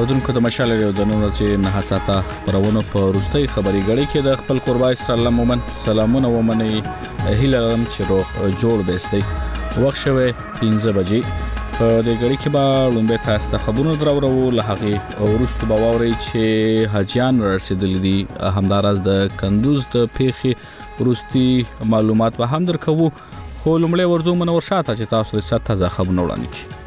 اوریدونکو د مشال ریو د نن ورځې 9 ساعته خبرونه په وروستۍ خبري غړي کې د خپل قربا اسرائیل مومن سلامونه ومني هیلم چې روغ جوړ بهستي وخت شوه 15 بجې په دې غړي کې به لومبه تاسو ته خبرونه درورو له هغه ورستو به ووري چې حاجیان رسیدل دي همدارز د کندوز د پیخي ورستي معلومات به هم درکو خو لومړی ورزو منور شاته چې تاسو د ست تازه خبرونه وړاندې کړئ.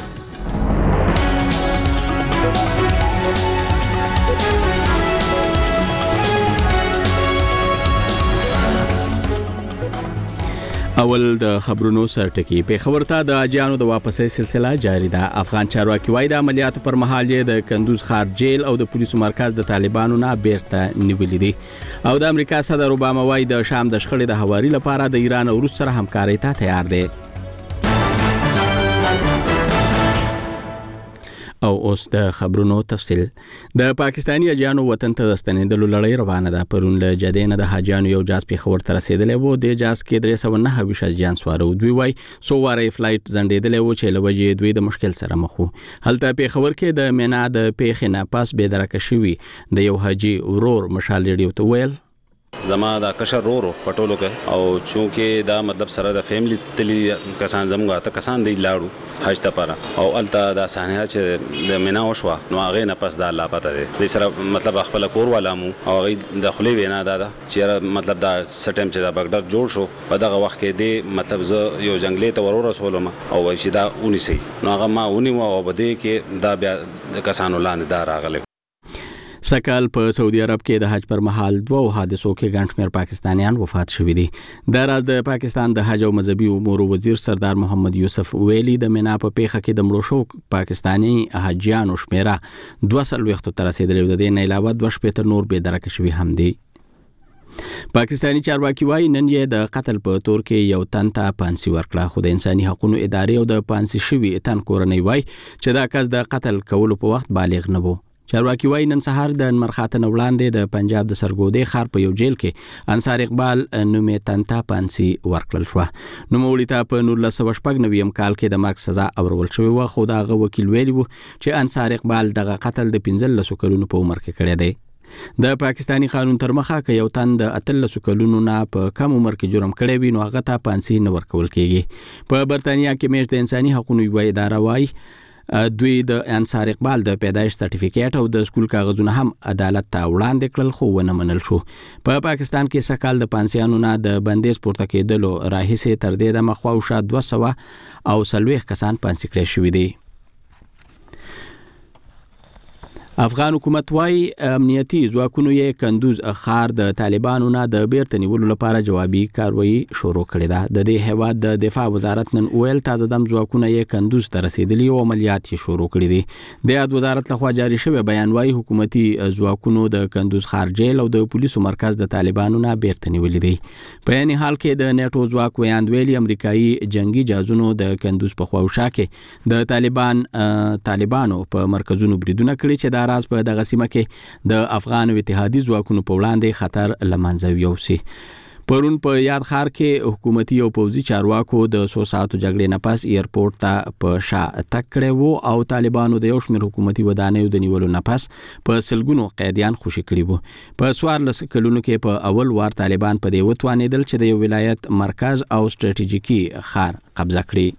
اول د خبرونو سرټکی په خبرته د اجانو د واپسې سلسله جاری ده. افغان چارواکي وایي د عملیاتو پر مهال د کندوز ښار جیل او د پولیسو مرکز د طالبانو نه بیرته نیولې دي او د امریکا صدر اوباما وایي د شام د شخړې د هواري لپاره د ایران او روس سره همکاري ته تیار دي. او اوس د خبرونو تفصیل. د پاکستانی اجانو وطن ته ستنېدلو لړۍ روانه ده. پرون له جدې د حاجیانو یو جاز په خبر تر رسیدلې وو. د جاز کې 309 اجان دوی وای سو واره فلایټ زندېدلې وو چې لوجې دوی د مشکل سره مخ وو. هلته په خبر کې د مینا د پیښې نه پاس به درکه شوی د یو حاجی ورور مشال ریډیو ته ویل زما دا کشر رورو پټولو کې او چونکه دا مطلب سره د فیملی تلی کسان زموږه ته کسان دی لاړو حج ته پاره او الته دا صحنه چې د مینا وشوا نو هغه نه پس دا لا پته دی سره مطلب خپل کور ولامو او هغه د خلی وینا دا چې مطلب دا سټیم چې دا بغداد جوړ شو په دغه وخت کې دی مطلب ز یو جنگلې ته ورور رسولم او چې دا اونې سي نو هغه ما اونې او بده کې دا بیا د کسانو لاندې دا راغله. سکهال په سعودي عرب کې د حج پر مهال دوه حادثو کې ګڼ شمېر پاکستانیان وفات شوي دي. د راز د پاکستان د حج او مذهبي امور وزیر سردار محمد یوسف ویلي د مینا په پیښه کې د مړو شو پاکستانی حاجیانو شمیره 200 تر رسیدلې د دې نه علاوه 2 نور به درکه شوي هم دي. پاکستانی چارواکي وایي نن یې د قتل په تور کې یو تن ته پانسي ورکړه خو د انساني حقوقو ادارې او د پانسي شوي تن کورنۍ وایي چې دا کس د قتل کولو په وخت بالغ نه وو. چارواکي وایي نن سهار د مرخاتن وړاندې د پنجاب د سرګودې ښار په یو جیل کې انصار اقبال نومې تنتا پانسي ورکړل شو. نوموړي ته په 1999 کال کې د مرګ سزا اورول شوې و خو دا غو وکیل ویلی و چې انصار اقبال دغه قتل د 15 کلونو په عمر کې کړی دی. د پاکستانی قانون تر مخه کې یو تن د 13 کلونو نه په کم عمر کې جرم کړی وي نو هغه ته پانسي نه ورکول کیږي. په برتانیا کې مېشت د انساني حقوقو اداره وایي دوی د انصار اقبال د پیدایش سرټیفیکیټ او د سکول کاغذونه هم عدالت ته وړاندې کړل خو ونه منل شو. په پاکستان کې سکهال د پانسیانو نه د بندیز پورته کېدلو راهیسې تر دې د مخواوشا 200 او 40 کسان پانسي کړي شوي دي. افغان حکومت وايي امنیتي ځواکونو یې کندوز ښار د طالبانو نه د بیرته نیولو لپاره جوابي کاروایی شروع کړې ده. د دې هیواد د دفاع وزارت نن ویل تازه دم ځواکونه یې کندوز ته رسیدلي او عملیات یې شروع کړي دي. د وزارت لخوا جاری شوی بیان وايي حکومتي ځواکونو د کندوز ښار جیل او د پولیسو مرکز د طالبانو نه بیرته نیولې دي. په یعنی حال کې د نیټو ځواک ویاند ویلي امریکایي جنگي جهازونو د کندوز په خواوشا کې د طالبانو په مرکزونو بریدونه کړي چې راز په دغه سیمه کې د افغان اتحادي ځواکونو په وړاندې خطر لمنځه یوسي. پرون په یاد ښار کې حکومتي او پوځي چارواکو د 100 ساعتو جګړې نه پس ایرپورټ ته په شا تک کړی وو او طالبانو د یو شمېر حکومتي ودانیو د نیولو نه پس په سلګونو قیدیان خوشي کړي وو. په 14 کلونو کې په اول وار طالبان په دې وتوانېدل چې د یو ولایت مرکز او ستراتیژیکي ښار قبضه کړي.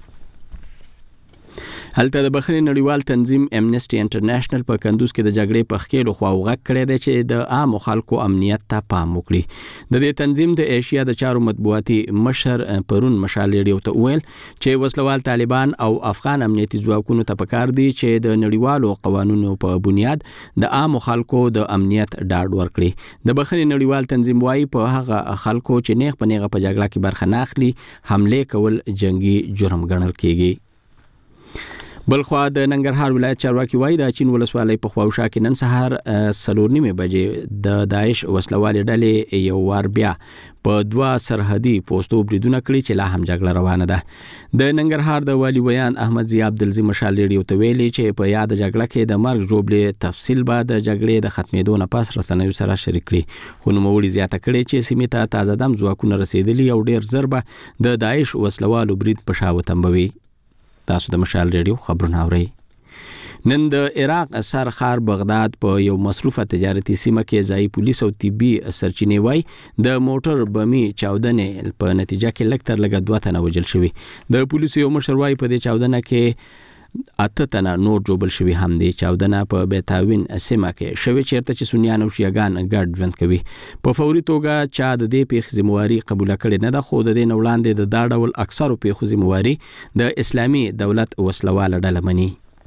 هلته د بخښنې نړیوال تنظیم امنیسټي انټرنیشنل په کندوز کې د جګړې په خکېلو خوا وغږ کړی دی چې د عامو خلکو امنیت ته پام وکړي. د دې تنظیم د ایشیا د چارو مطبوعاتي مشر پرون مشال ریډیو ته ویل چې وسلوال طالبان او افغان امنیتي ځواکونو ته پکار دي چې د نړیوالو قوانینو په بنیاد د عامو خلکو د امنیت ډاډ ورکړي. د بخښنې نړیوال تنظیم وايي په هغه خلکو چې نیغ په نیغه په جګړه کې برخه نه اخلي حمله کول جنگي جرم ګڼل کیږي. بلخوا د ننګرهار ولایت چارواکي وایي د چین ولسوالۍ په خواوشا کې نن سهار 4:30 بجې د داعش وسلوالې ډلې یو وار بیا په 2 سرحدي پوسټو بریدونه کړي چې لا هم جګړه روانه ده. د ننګرهار د والی ویان احمد ضیاء عبدالعزیز مشال ریډیو ته ویلي چې په یاد جګړه کې د مرګ ژوبلې تفصیل بعد د جګړې د ختمېدو نه پس رسنیو سره شریک کړي خو نوموړي زیاته کړي چې سیمې ته تازه دم ځواکونه رسیدلي او ډیر زر به د داعش وسلوالو برید په شا وتمبوي. تاسو د مشال ریډیو خبرونه اورئ. نن د عراق سرخار بغداد په یو مصروفه تجارتي سیمه کې ځای پولیس او طبي سرچینې وای د موټر بمي چاودنې په نتیجه کې لږ تر لږه 2 تنه وژل شوي. د پولیسو یو مشر وای په دې چاودنه کې 8 تنه نور جوړل شوي هم دي. چاودنه په بیتاوین سیمه کې شوی چیرته چې سنیان او شیعاګان ګډ ژوند کوي. په فوري توګه چا د دې پیښې ذمہواري قبول کړې نه ده، خو د دې وړاندې د دا ډول اکثرو پیښو ذمہواري د اسلامي دولت وسلواله ډله مني.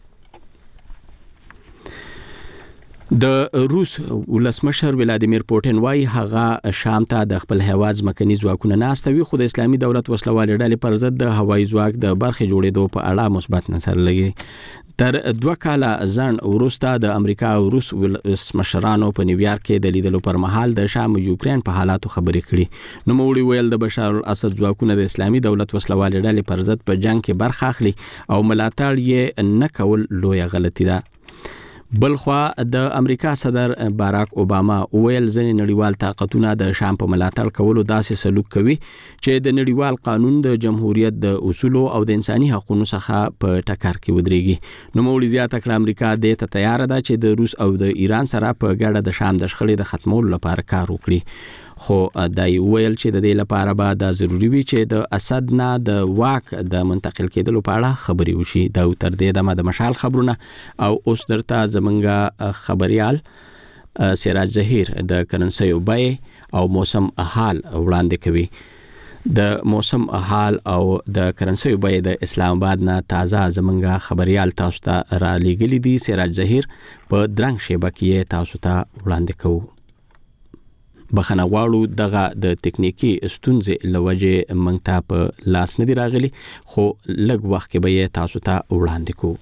د روس ولسمشر ولادیمیر پوټین وایي هغه شام ته د خپل هیواد ځمکني ځواکونه ناستوي، خو د اسلامي دولت وسلوالې ډلې پر ضد د هوایي ځواک د برخې جوړېدو په اړه مثبت نظر لري. تر 2 کاله ځنډ وروسته د امریکا او روس ولسمشرانو په نیویارک کې د لیدلو پر مهال د شام او یوکرين په حالاتو خبرې کړي. نو موړي ویل د بشار الاسد ځواکونه د اسلامي دولت وسلوالې ډلې پر ضد په جنگ کې برخه اخلي او ملاتړ یې نه کول لویه غلطي ده. بلخوا د امریکا صدر باراک اوباما ویل ځینې نړیوال طاقتونه د شام په ملاتړ کولو داسې سلوک کوي چې د نړیوال قانون د جمهوریت د اصولو او د انساني حقوقو څخه په ټکر کې ودرېږي. نو موږ زیاته کړه امریکا د ته تیار ده چې د روس او د ایران سره په ګډه د شام د شخړې د ختمولو لپاره کار وکړي، خو دای ویل چې د دې لپاره به دا ضروری وي چې د اسد نه د واک د منتقل کېدلو په اړه خبري وشي. دا تر دې د مشال خبرونه او اوس درته زمونږ خبريال سراج ظهیر د کرنسي وبای او موسم حال وړاندې کوي. د موسم حال او د کرنسي وبای د اسلام آباد نه تازه زمونږ خبريال تاسو ته را لېږلي دي. سراج ظهیر په درنګ شبکې تاسو ته وړاندې کوو. بخنه غواړو دغه د تکنیکی ستونزې لوجه مونږ ته په لاس نه دی راغلی، خو لږ وخت کې به تاسو ته وړاندې کوو.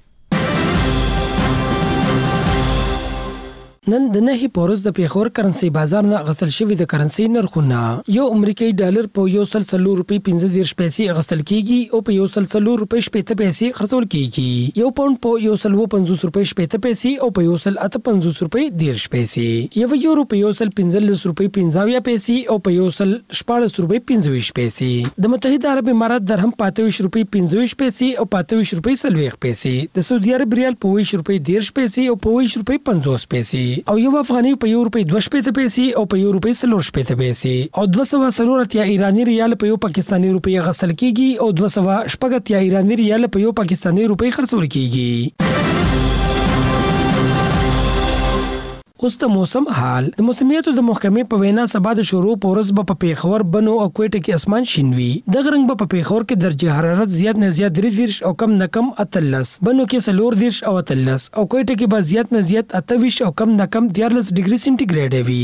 نن د نهي پورز د پیښور کرنسي بازار نه غستل شوی د کرنسي نرخونه یو امریکایي ډالر په 140 روپۍ 15 پیسې غستل کیږي او په 140 روپۍ 70 پیسې خرڅول کیږي. یو پاوند په 150 روپۍ 70 پیسې او په 158 روپۍ 10 پیسې. یو یورو په 115 روپۍ 50 پیسې او په 114 روپۍ 25 پیسې. د متحده عرب امارات درهم 25 روپۍ 25 پیسې او 25 روپۍ 40 پیسې. د سعودي عرب ریال په 20 روپۍ 10 پیسې او په 20 روپۍ 50 پیسې. او یو افغاني په 1 روپۍ 2 پیسې او په 1 روپۍ 4 پیسې او 240 ایرانی ریال په یو پاکستانی روپۍ غسل کیږي او 280 ایرانی ریال په یو پاکستانی روپۍ خرڅول کیږي. اوس د موسم حال. د موسمیاتو د محکمې په وینا سبا د شروع پورز په پیښور بنو او کوټه کې اسمان شینوي. د غرنګ په پیښور کې درجه حرارت زیات نه زیات 30 او کم نه کم 38، بنو کې 40 او 38 او کوټه کې به زیات نه زیات 28 او کم نه کم 14 ډیګري سنټیګریډ وي.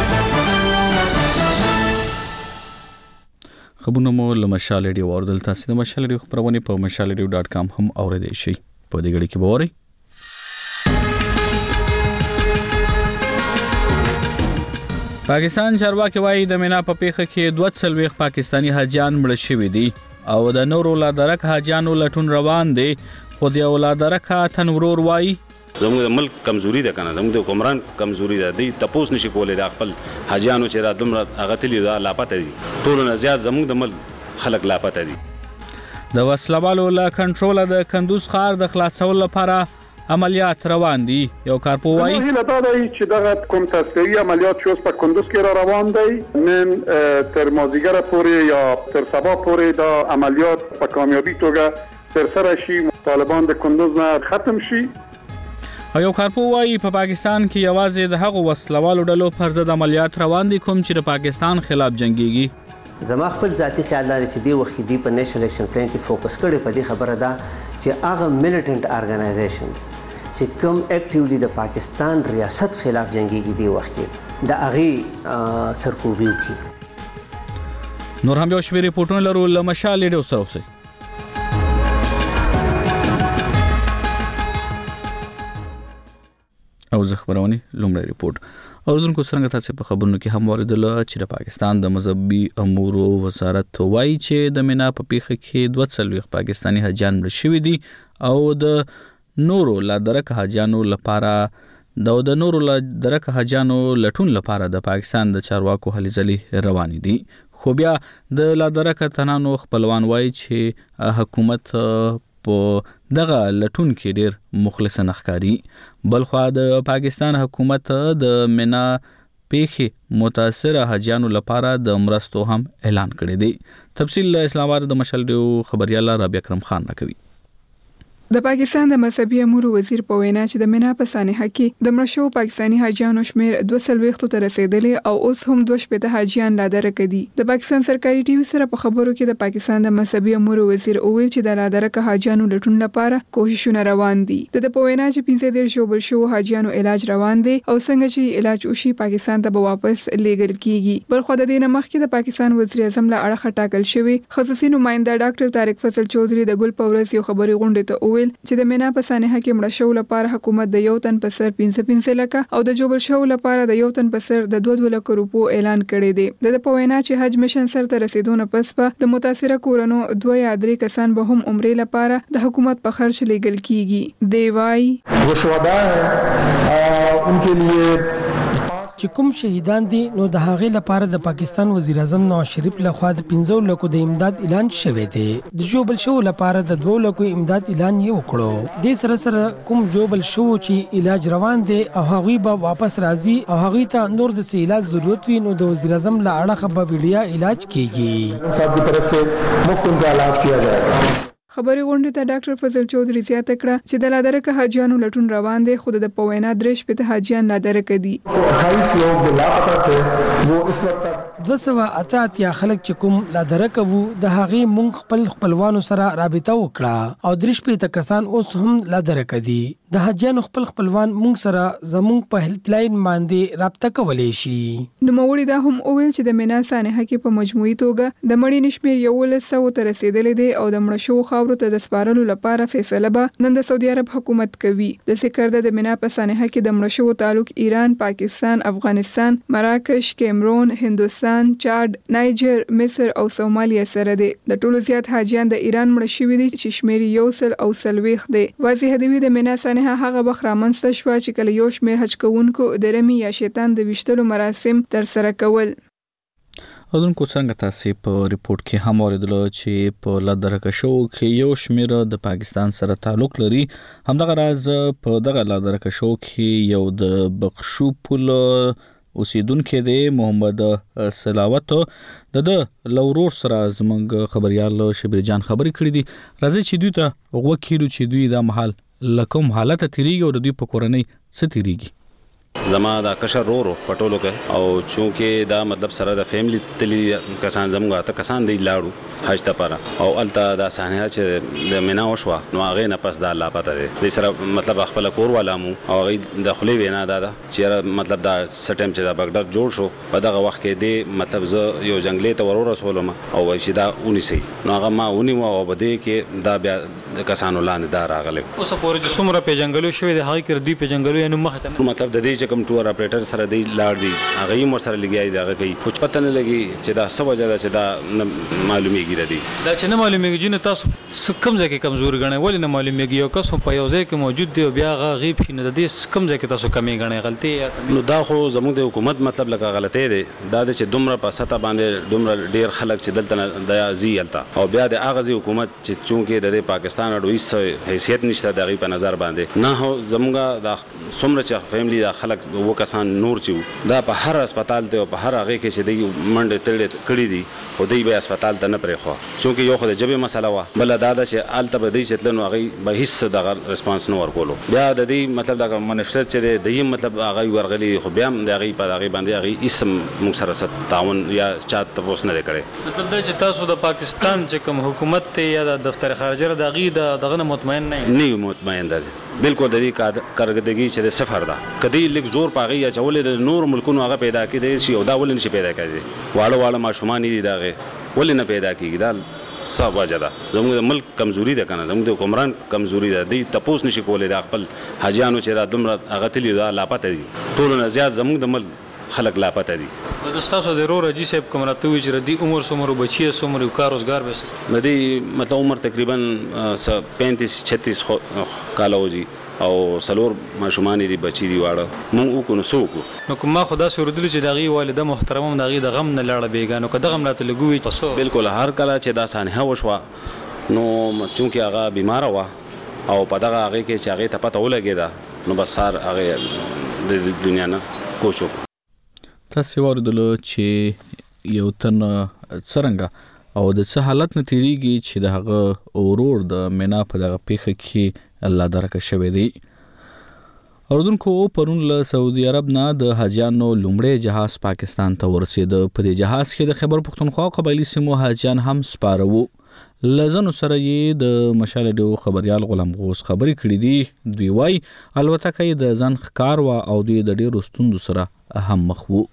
خبرونه مو له مشال ریډیو اوردل تاسو د مشال ریډیو خبرونه په mashalradio.com هم اوریدئ شئ. په دې غړي کې به اورئ پاکستان چارواکي وایي د مینا په پیښه کې 240 پاکستانی حاجیان مړ شوي دي او د نورو لادرک حاجیانو لټون روان دي، خو د ولادرک تن ورور وایي زموږ د ملک کمزوري ده کنه، زموږ د حکمران کمزوري ده. دی تپوس نشي کولای د خپل حاجیانو چې را دومره هغه تلی دا لاپته دي. ټول نه زیات زموږ د ملک خلک لاپته دي. د وسلوالو له کنټرول د کندوز ښار د خلاصولو لپاره عملیات روان دي. یو کارپو وایي هیله دا دی چې دغه کوم تصفیه‌ای عملیات چې اوس په کندوز کې را روان دی نن تر مازدیګر پورې یا تر سبا پورې دا عملیات په کامیابی توګه ترسره شي، طالبان د کندوز نه ختم شي. یو کارپو وایي په پاکستان کې یوازې د هغو وسلوالو ډلو پر ضد عملیات روان دي کوم چې د پاکستان خلاف جنگيږي. زما خپل ذاتی خیال لري چې دی وخت دی په نېشنل اکشن پلان کې فوکس کړي په دې خبره ده چې هغه ملیټنټ ارګنایزیشنز چې کوم اکټیولی د پاکستان ریاست خلاف جنگيږي دی وخت کې د هغه سرکوبي وکړي. نور هم یو شمېر ریپورټونه لرو له مشال ریډیو سره اوسئ. او زه خبرونه لومړی ریپورت اوردونکو څنګه تاسو په خبرونو کې هم اوریدل چې د پاکستان د مذهبي امور وزارت وایي چې د مینا په پیښه کې 240 پاکستانی حاجیان مړ شوي دي او د نورو لادرک حاجیانو لپاره لټون لپاره د پاکستان د چارواکو هلې ځلې روانې دي. خو بیا د لادرک تنانو خپلوان وایي چې حکومت په دغه لټون کې ډیر مخلص نخکاری. بلخوا د پاکستان حکومت د مینا پیښې متاثره حاجیانو لپاره د مرستو هم اعلان کړی دی. تفصیل اسلام آباد د مشال ډیو خبريال رابعه اکرم خان راکوي. د پاکستان د مذهبي امور وزیر په وینا چې د مینا په سانحه کې د مړشو پاکستانی حاجیانو شمیر 240 ته رسیدلی او اوس هم 2 حاجیان لا درک دي. د پاکستان سرکاري ټي وي سره په خبرو کې د پاکستان د مذهبي امور وزیر وویل چې د لا درک حاجیانو لټون لپاره کوښښونه روان دي. د په وینا چې 15 جوړ شو حاجیانو علاج روان دي او څنګه چې علاج وشي پاکستان ته به واپس لیږل کیږي. بل خو د دې مخکې د پاکستان وزیر اعظم له اړخه ټاکل شوی خصوصي نماینده ډاکټر طارق فضل چودھری د ګل پورس یو خبري غونډه ته چې د مینا په سانحه کې مړ شو لپاره حکومت د یو تن په سر 15 لکه او د جوړ شو لپاره د یو تن په سر د 2 لک روپو اعلان کړی دی. د په وینا چې حج میشن سر ته رسیدونه پس په د متاثره کورونو 2 یا 3 کسان به هم عمرې لپاره د حکومت په خرچ لیږل کیږي. دی وايي वो शुहदा है उनके लिए چې کوم شهیدان دي نو د هغې لپاره د پاکستان وزیر اعظم نواز شریف لخوا د 15 لکو د امداد اعلان شوی دی. د جوبل شو لپاره د 2 لکو امداد اعلان یې وکړو. د سره کوم جوبل شو چې علاج روان دي او هغوی به واپس راځي او هغوی ته نور د علاج ضرورت وي نو د وزیر اعظم له اړخه به ویډیا علاج کیږي. صاحب کی طرف سے مفت ان کا علاج کیا جائے گا. خبري غونډه ته ډاکټر فضل چودھری زیاته کړه چې د لادرک حاجیانو لټون روان دي. خود د پوینا درش په حاجیان لادرک دي. 28 لوگ جو لاپتہ تھے وہ اس وقت 288 خلک چې کوم لادرک وو د هغې مونږ خپلوانو سره رابطه وکړه او درش په کسان اوس هم لادرک دي. د حاجیانو خپلوان مونږ سره زمونږ په هیلپ لاین باندې رابطه کولای شي. نو موري دا هم اویل چې د مینا سانحه کې په مجموعي توګه د مړی نشمیر 100 ته رسیدلې دي او د مړ شو خاورو ته د سپارلو لپاره فیصله به نن د سعودي عرب حکومت کوي. د سکرده د مینا په سانحه کې د مړ شو تعلق ایران، پاکستان، افغانستان، مراکش، کیمرون، هندوستان، چاد، نایجر، مصر او سومالیا سره دي. د ټولو زیات حاجیان د ایران مړ شوي دي چې شمیر 140 دي. واضح دی د مینا سانحه هغه بخرامنسته شو چې کله یو شمیر حج کوونکو د رمی یا شیطان د وشتلو مراسم تر سره کول. اذن کو څنګه تاسو په ریپورت کې هم اوریدل چې په لادرک شو کې یو شمیر د پاکستان سره تعلق لري. همدغه راز په دغه لادرک شو کې یو د بخشو پل اوسیدونکو دی محمد سلاوت د لورور سره زمنګ خبريال شبیر جان خبري کړې دي. راځي چې دوی ته وکیلو چې دوی د محل لکم حالت تیریږي او د دوی په کورنۍ څه تیریږي. زما دا کشر رو پټولو کې او چونکه دا مطلب سره د فیملی تلی کسان زموږه ته کسان دی لاړو حج ته پاره او الته دا سانحه چې د مینا وشو نو هغه نه پس دا لا پته دی د سره مطلب خپل کور ولامو او هغه د خلی وینا دا چې مطلب دا سټیم چې دا بغداد جوړ شو په دغه وخت کې دی مطلب ز یو جنگلې ته ورور رسولم او چې دا اونې سي نو هغه ما اونې مو او بده کې دا بیا د کسانو لاندې دا راغله. اوس پورې چې څومره په جنگلو شوی دی هغه کې دوی په جنگلو یې نو مخه ته مطلب د دې چې کوم ټور اپریټر سره دی لاړ دی هغه یې مر سره لګیای دی هغه کوي خو پته نه لګي چې دا څه وجه ده چې دا معلومیږي ردی دا چې نه معلومیږي چې تاسو کم ځای کې کمزور غنئ ولې نه معلومیږي یو کس په یو ځای کې موجود دی بیا غیب شي نه د دې کم ځای کې تاسو کمی غنئ غلطي نو دا خو زموږ د حکومت مطلب لکه غلطي دی دا چې دومره په سطح باندې دومره ډیر خلک چې دلته د زیالتا او بیا د اغازي حکومت چې چونکه د پاکستان اډوي حیثیت نشته د غي په نظر باندې نه هو زموږه د څومره چې فیملی د خلک وو کسان نور چې دا په هر هسپتال ته او په هر هغه کې چې دی منډه تړلې کړې دي خو دی به هسپتال ته نه پرې خو چونکه یو خو د جبه مسله وا بل دا چې آلته به دی چې تلنو هغه به هیڅ د ریسپانس نه ورکولو بیا د دې مطلب دا منشر چې دی مطلب هغه ورغلی خو بیا د هغه په هغه باندې هغه اسم موږ سره تعاون یا چات تاسو نه کړي مطلب دا چې تاسو د پاکستان چې کوم حکومت ته یا د دفتر خارجه د غي دغه مطمئن نه مطمئن ده بالکل د دې کارګردګي چې د سفر ده کدی لیک زور پاغي یا چولې د نور ملکونو هغه پیدا کړي شي او دا ولې نشي پیدا کړي واړه ماشومان دي داغه ولې نه پیدا کیږي دا صاحب وجدا زموږ د ملک کمزوري ده کنه زموږ د حکمران کمزوري ده دی تپوس نشي کولای د خپل حاجیانو چې را دومره هغه تلی دا لاپته دي ټول نه زیات زموږ د ملک خلک لاپته دي د تاسو د رور جی صاحب کوم راتوي چې ردی عمر سمرو بچي سمرو کار روزګار به ندی مطلب عمر تقریبا 35-36 کال وږي او سلور ماشومان دي بچي دي واړه مونږ کو نو سوکو نو کومه خدا سردل چې دغه والده محترم دغه د غم نه لړ بیګانو کده غم راته لګوي بالکل هر کله چې دا سانحه وشوه نو چونکه هغه بیمار و او په دغه هغه کې چې هغه ته پته ولګیدا نو بس سار هغه د دنیا نه کوشو. تاسو ورته چې یو تن څنګه او د څه حالت نه تیریږي چې د هغه اورور د مینا په دغه پیخه کې الله درکه شوی دی. اردوونکو پرون له سعودي عرب نه د حاجیانو لومړی جهاز پاکستان ته ورسید. په دې جهاز کې د خیبر پختونخوا قبایلی سیمو حاجیان هم سپاره وو. لزنو سره یې د مشال ډیو خبريال غلام غوث خبرې کړې دي. دوی وای الوتکه یې د ځن ښکار و او دوی د ډیرو ستوندو سره هم مخ وو.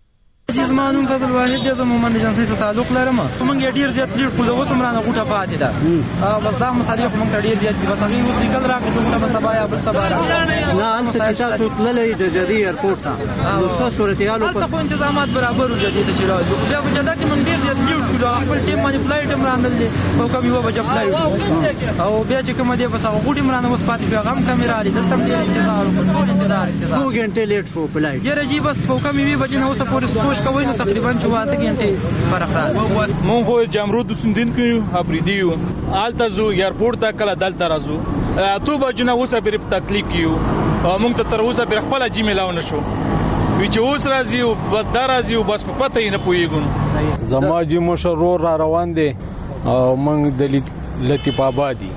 زمانون فضل واحد د زمومن جنسي سره تعلق لرم. موږ ډیر زیات لیډ کول اوس مرانه غوټه فاتې ده. بس دا مصالح موږ ته ډیر زیات دي. بس هغه اوس لیکل راکړو چې موږ سبا یا بل سبا نه انت چې تاسو تللې د جدي ایرپورټ ته نو څه صورتحال په خو تنظیمات برابر جدي ته چلو. بیا په جده کې موږ ډیر زیات لیډ کول خپل ټیم باندې فلایټ هم راندل او کوم یو بجې فلایټ او بیا چې کوم دی بس هغه غوټه مرانه اوس پاتې پیغام کیمرا لري دلته ډیر انتظار وکړو. انتظار 100 غنټه لیټ شو فلایټ یره جی بس په کوم یو بجې نو اوس پورې سوچ کوي نو تقریبا 4 غنټه فرق راځي. مونږ خو جمرود سندین کې ابریدیو آلته زو ایرپورټ ته کله دلته راځو تو بجنه اوسه پر تکلیف کیو مونږ ته تر اوسه پر خپل جی ملاو نشو وی چې اوس راځي او بس دا راځي او بس په پته یې نه پويګون. زما جی مشرور را روان دي او مونږ د لطیف آبادی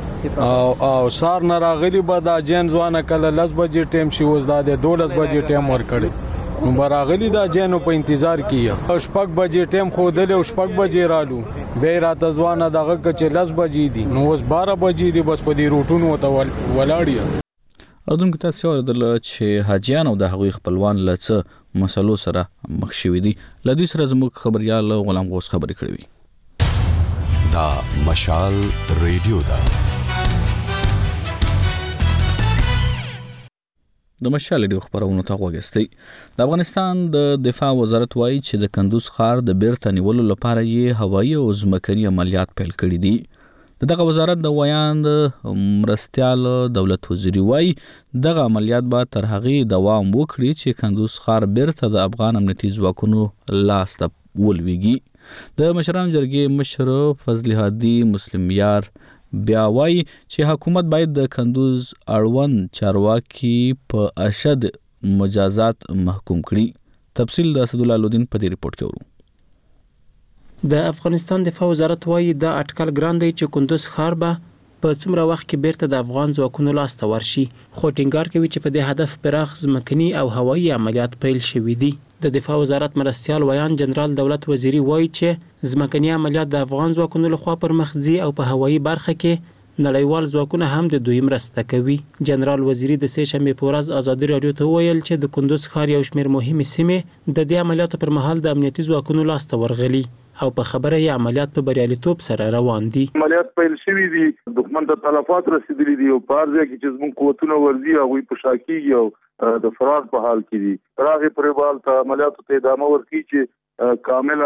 او سار نه راغلی به دا جن ځوانه کله 10 بجې ټیم شي اوس دا د 12 بجې ټیم ور کړی نو براغلی دا جنو په انتظار کیه. شپږ بجې ټیم خو دل او شپږ بجې رالو به راته ځوانه دغه چې 10 بجې دي نو اوس 12 بجې دي بس په دې روټونو ته ولاړی. اردوونکو تاسو ورته چې حاجیان او د هغوی خپلوان له مسلو سره مخ شوي دي. له دوی سره زموږ خبريال غلام غوث خبرې کړې وي. دا مشال ریډیو دا د مشال ډیو خبرونه ته وګورئ. د افغانستان د دفاع وزارت وایي چې د کندوز ښار د بیرته نیولو لپاره یې هوایي او ځمکني عملیات پیل کړي دي. دغه وزارت د ویاند مرستيال دولت وزیر وایي دغه عملیات به تر هغې دوام وکړي چې کندوز ښار بیرته د افغان امنیتي ځواکونو لاس ته ولويږي. د مشرانو جرګې مشر فضل هادي مسلم یار بیا وایي چې حکومت باید د کندوز اړوند چارواکي په اشد مجازات محکوم کړي. تفصیل د اسد الله لودین په دې ریپورت کې ورو. د افغانستان دفاع وزارت وایي دا اټکل ګران دی چې کندوز ښار به په څومره وخت کې بیرته د افغان ځواکونو لاس ته ورشي. خو ټینګار کوي چې په دې هدف پراخ ځمکني او هوایي عملیات پیل شوي دي. د دفاع وزارت مرستيال ویان جنرال دولت وزیری وایي چې ځمکني عملیات د افغان ځواکونو لخوا پر مخ ځي او په هوایي برخه کې نړیوال ځواکونه هم د دوی مرسته کوي. جنرال وزیری د سه شنبه په ورځ ازادي رادیو ته ویل چې د کندوز ښار یو شمېر مهمه سیمې د دې عملیاتو پر مهال د امنیتي ځواکونو لاس ته ورغلي او په خبره یې عملیات په بریالیتوب سره روان دي. عملیات پیل شوي دي، دښمن ته تلفات رسیدلي دي او په هر ځای کې چې زموږ قوتونه ورځي هغوی په شا کېږي او د فرار په حال کې دي. تر هغې پورې به هلته عملیاتو ته ادامه ورکړي چې کاملا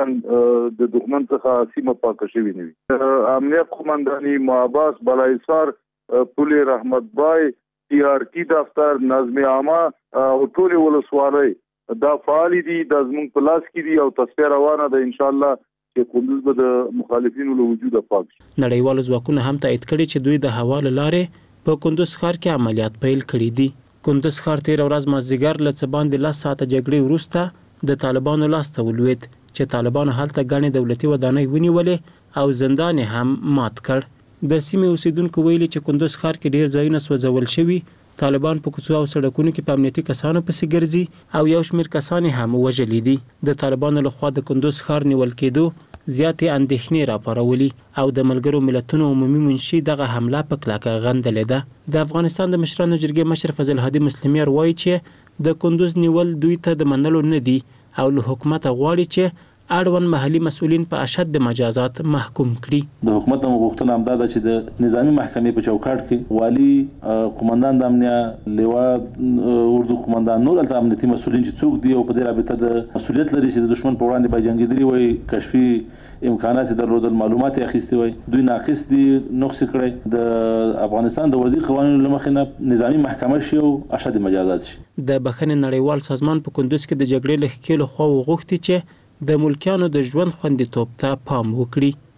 د دښمن څخه سیمه پاکه شوې نه وي. امنیت قومنداني محباس بلایسار پل رحمت بای TRT دفتر نظم عامه او ټول ولسوالۍ دا فعال دي، د زموږ په لاس کې دي او تصفیه روانه ده. ان شاء الله چې کندوز به د مخالفینو له وجوده پاک شي. نړیوال ځواکونه هم تایید کړي چې دوی د هوا له لارې په کندوز ښار کې عملیات پیل کړي دي. کندوز ښار تیر ورځ مازدیګر له څه باندې 10 ساعته جګړې وروسته د طالبانو لاس ته ولوېد چې طالبانو هلته ګڼې دولتي ودانۍ ونیولې او زندان هم مات کړ. د سیمې اوسیدونکو ویلي چې کندوز ښار کې ډیر ځایونه سوځول شوي، طالبان په کوڅو او سړکونو کې په امنیتي کسانو پسې ګرځي او یو شمېر کسان هم وژلي دي. د طالبانو لخوا د کندوز ښار نیول کېدو زیاتې اندېښنې راپارولي او د ملګرو ملتونو عمومي منشي دغه حمله په کلکه غندلې ده. د افغانستان د مشرانو جرګې مشر فضل هادي مسلم یار وایي چې د کندوز نیول دوی ته د منلو نه دي او له حکومت غواړي چې اړوند محلي مسؤلین په اشد مجازات محکوم کړي. د حکومت غوښتنه هم ده چې د نظامی محکمې په چوکاټ کې والی قومندان د امنیه لیوا اردو قومندان نور الته امنیتي مسؤلین چې څوک دي او په دې رابطه د مسؤلیت لري چې د دشمن په وړاندې به جنگیدلي وي، کشفي امکانات درلودل، معلومات اخیستي وي، دوی ناقص دي، نقص کړي. د افغانستان د وزیر قوانینو لمخې نه نظامی محکمه شي او اشد مجازات شي. د بخښنې نړیوال سازمان په کندوز کې د جګړې له ښکېلو خواو غوښتي چې د ملکیانو د ژوند خوندیتوب ته پام وکړي.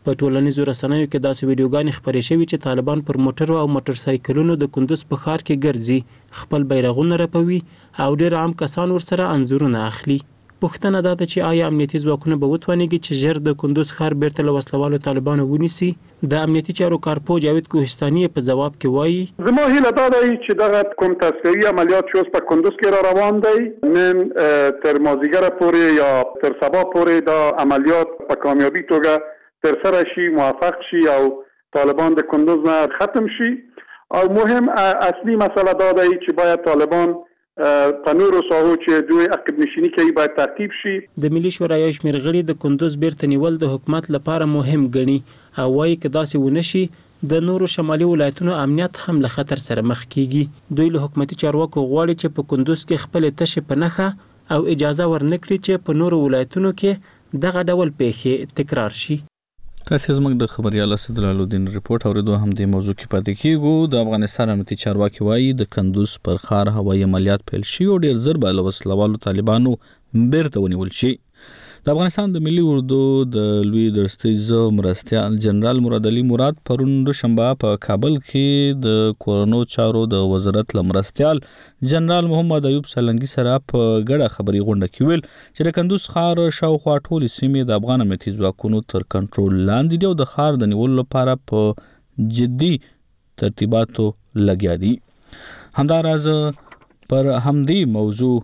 په ټولنیزو رسنیو کې داسې ویډیوګانې خپرې شوې چې طالبان پر موټرو او موټر سایکلونو د کندوز په ښار کې ګرځي، خپل بیرغونه رپوي او ډېر عام کسان ورسره انځورونه اخلي. پوښتنه دا ده چې آیا امنیتي ځواکونه به وتوانیږي چې ژر د کندوز ښار بیرته له وسلوالو طالبانو ونیسي؟ د امنیتي چارو کارپو جاوید کوهستاني په جواب کې وایي زما هیله دا ده چې دغه کوم تصفیه‌ای عملیات چې اوس په کندوز کې را روان دی نن تر مازدیګر پورې یا تر سبا پورې دا عملیات په کامیابی توګه تر سره شي، موفق شي او طالبان د کندوز نه ختم شي. او مهم اصلي مسئله دا ده چې باید طالبان په نورو ساحو چې دوی عقب نشینی کوي باید تعقیب شي. د ملي شورا یو شمېر غړي د کندوز بیرته نیول د حکومت لپاره مهم ګڼي او وایي که داسې ونه شي د نورو شمالي ولایتونو امنیت هم له خطر سره مخ کیږي. دوی له حکومتي چارواکو غواړي چې په کندوز کې خپل تشه په نخښه او اجازه ورنکړي چې په نورو ولایتونو کې دغه ډول پیښې تکرار شي. تاسو زموږ د خبريال اسد الدین ریپورت اوریدو هم د موضوع کې پاتې کیږو. د افغانستان امنیتي چارواکي وایي د کندوز پر ښار هوایي عملیات پیل شي او ډیر زر به له وسلوالو طالبانو بیرته ونیول شي. د افغانستان د ملي اردو د لوی درستیز مرستیال جنرال مراد علي مراد پرون دوشنبه په کابل کې د کورونو چارو د وزارت لمرستیال جنرال محمد ایوب سلنګي سره په ګډه خبري غونډه کې ویل چې د کندوز ښار شاوخوا ټول سیمې د افغان امنیتي ځواکونو تر کنټرول لاندې دي او د ښار د نیولو لپاره په جدي ترتیباتو لګیا دي. همداراز پر همدې موضوع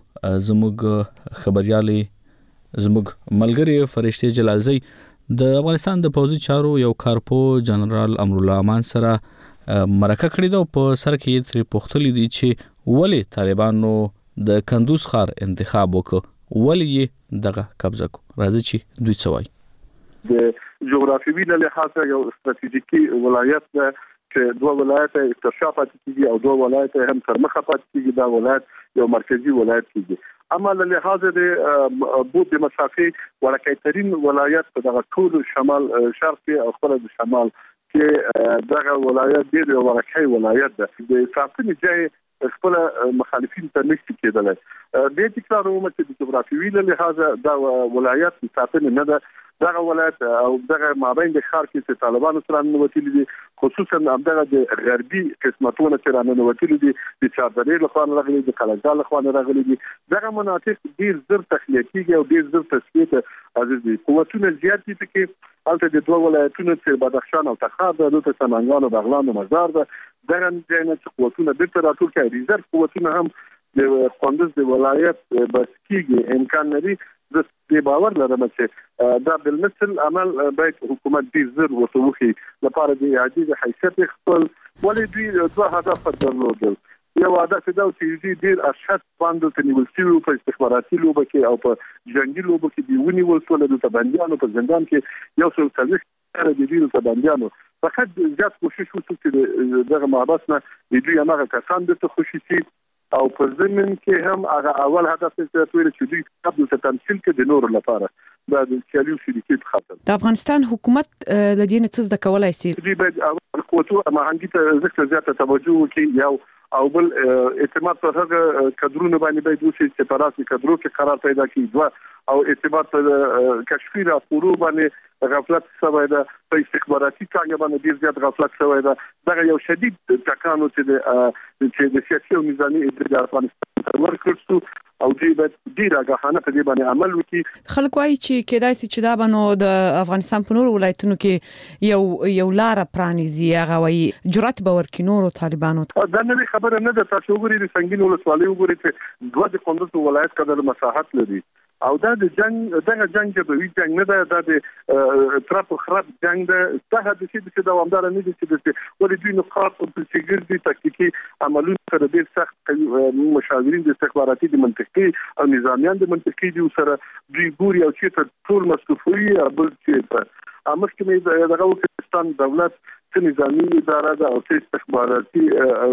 زموږ خبريالي زموږ ملګری فرشته جلالزی د افغانستان د پوځي چارو یو کارپو جنرال امرالله امان سره مرکه کړې ده او په سر کې ترې پوښتلي دي چې ولې طالبانو د کندوز ښار انتخاب وکړ، ولې یې دغه قبضه کړ. راځي چې دوی څه وایي. د جغرافیوي له لحاظه یو ستراتیژیکي ولایت ده چې دوه ولایت اکتشاف پاتې کیږي او دوه ولایت هم تر مخه پاتې کیږي. دا ولایت یو مرکزی ولایت کیږي. اما له لحاظ د بود د مسافې ورکېترین ولایت په دغه ټول شمال شرق کې او خپل د شمال کې دغه ولایت ډېر ورکې ولایت ده. د ساتنې ځای خپل مخالفین ته نشي کېدلی. د تکراروم چې د جغرافیوي له لحاظ دا ولایت ساتنې نه ده. دغه ولایت او دغه مابین د ښار کې چې طالبانو سره ننوتلي دي، خصوصا دغه د غربي قسمتونو چې راننوتلي دي، د چاردرې لخوا راغلي دي، کلنګا لخوا راغلي دي. دغه مناطق ډیر زر تخلیه کیږي او ډیر زر تصفیه عزیز دي. قوتونه زیات دي چې هلته د دوه ولایتونو چې بدخشان او تخار ده، د سمنګان او بغلان او مزار ده. دغه ځای نه چې قوتونه بیرته راټول کړي، ریزرو قوتونه هم د کندوز د ولایت بس کیږي. امکان لري د باور لرم چې دا بالمثل عمل باید حکومت دې زر ورته وکړي لپاره د اعاده حیثیت خپل ولې دوی دوه هدف درلودل. یو هدف دا چې دوی ډیر اشد باندې تنیول شوی په استخباراتي لوبه کې او په جنگي لوبه کې دی ونیول شول. د تبندیانو په زندان کې یو څو څلوېښت د دې تبندیانو فقط زیات کوشش وکړي چې دغه محبس نه دوی هغه کسان د خوشي شي او په ضمن کې هم هغه اول هدف چې دوی قبل تمثيل کې د نور لپاره د سیالي شریکیت خاطر د افغانستان حکومت د دې نه څه د کولای شي. دوی باید قوتو مهنګي ته ځکه زیاته توجه وکړي یو او بل اعتماد پر هغه کډرونه باندې باید وشي چې په راسي کډرو کې قرار پیدا کړي. دوه او اعتماد پر کشفي راپورو باندې غفلت شوی ده، په استخباراتي څنګه باندې ډیر زیات غفلت شوی ده. دا یو شدید ټکانو چې د سیاسي او نظامي ادارې د افغانستان ورکړو او دوی باید ډیر هغه په دې باندې عمل وکړي. خلک وایي چې کېدای شي چې دا بنو د افغانستان په نورو ولایتونو کې یو لار پرانیزي، هغه وایي جرأت به ورکړي نورو طالبانو ته. دا نه خبره نه ده. تاسو وګورئ د سنگین ولسوالۍ وګورئ چې دوه د کندوز ولایت قدر مساحت لري او دا د جنگ دغه جنگ جبوي جنگ نه ده، دا د ترپ خراب جنگ ده. څه د چې دوامدار نه دي چې ولې دوی نقاط او ګردي تکتیکي عملونه سره ډیر سخت مشاورین د استخباراتي د منطقي او نظامیان د منطقي دي سره دوی ګوري او چې ټول مصطفی بل چې مخکې دغه پاکستان دولت چې نظامی اداره ده او چې استخباراتي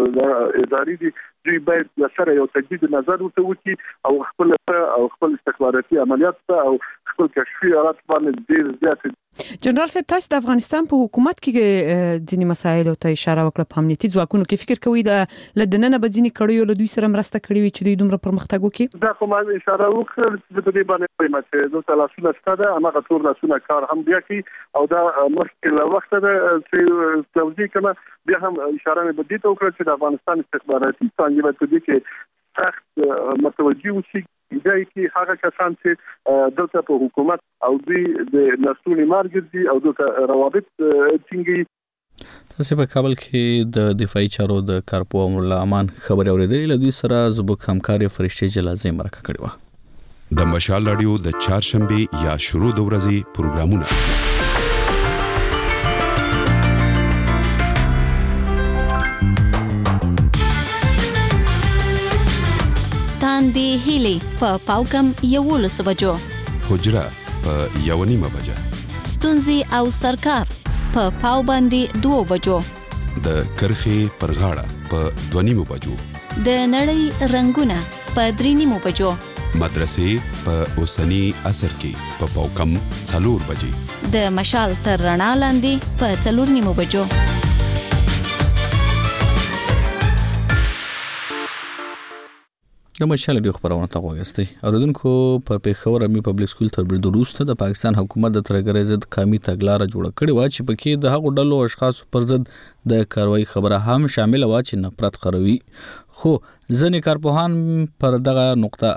ادارې دي، دوی باید سره یو تجدید نظر وکړي او خپل استخباراتي عملیات او خپل کشفي آلات باندې ډیر زیات جنرال صاحب تاسو د افغانستان په حکومت کې ځینې مسایل ته اشاره وکړه په امنیتي ځواکونو کې فکر کوي د لدننه به ځینې کړیو له دوی سره مرسته کړې وي چې دوی دومره پرمختګ وکړي. دا کومه اشاره وکړه چې د دې باندې وایم چې د تلاسونه ستاده هغه ټول رسونه کار هم بیا کی او دا مشکل وخت ده چې توضیح کړه بیا هم اشاره مې بدې ته وکړه چې د افغانستان استخباراتي څنګه په دې کې سخت متوجه اوسي دا چې هغه کسان چې دلته په حکومت او د نسلونی مارګرځي او د روابط څنګه. تاسو په کابل کې د دفاعي چارو د کارپو امرالله امان خبري اوریدلې له دوی سره زبوک همکاري فرشتي جلازه مرکه کړې و. د مشال رادیو د چهارشنبه یا شروع د ورځې پروګرامونه دی هیلی په پاوکم 11 بجو، حجره په 1:30 بجه، ستونزي او سرکار په پاو باندې 2 بجو، د کرخي پر غاړه په 2:30 بجو، د نړۍ رنگونه په 3:30 بجو، مدرسې په اوسنی عصر کې په پاوکم 4 بجې، د مشال تر رڼا لاندې په 4:30 بجو. د مشال ډیو خبرونه ته وګورئ. اوریدونکو پر پیښور امي پبلک سکول تر برید وروسته د پاکستان حکومت د ترګرۍ ضد قومي تګلارې جوړه کړې و چې پکې د هغو ډلو اشخاص پر ضد د کاروایی خبره هم شامل و چې نفرت خروي. خو ځینې کارپوهان پر دغه نقطه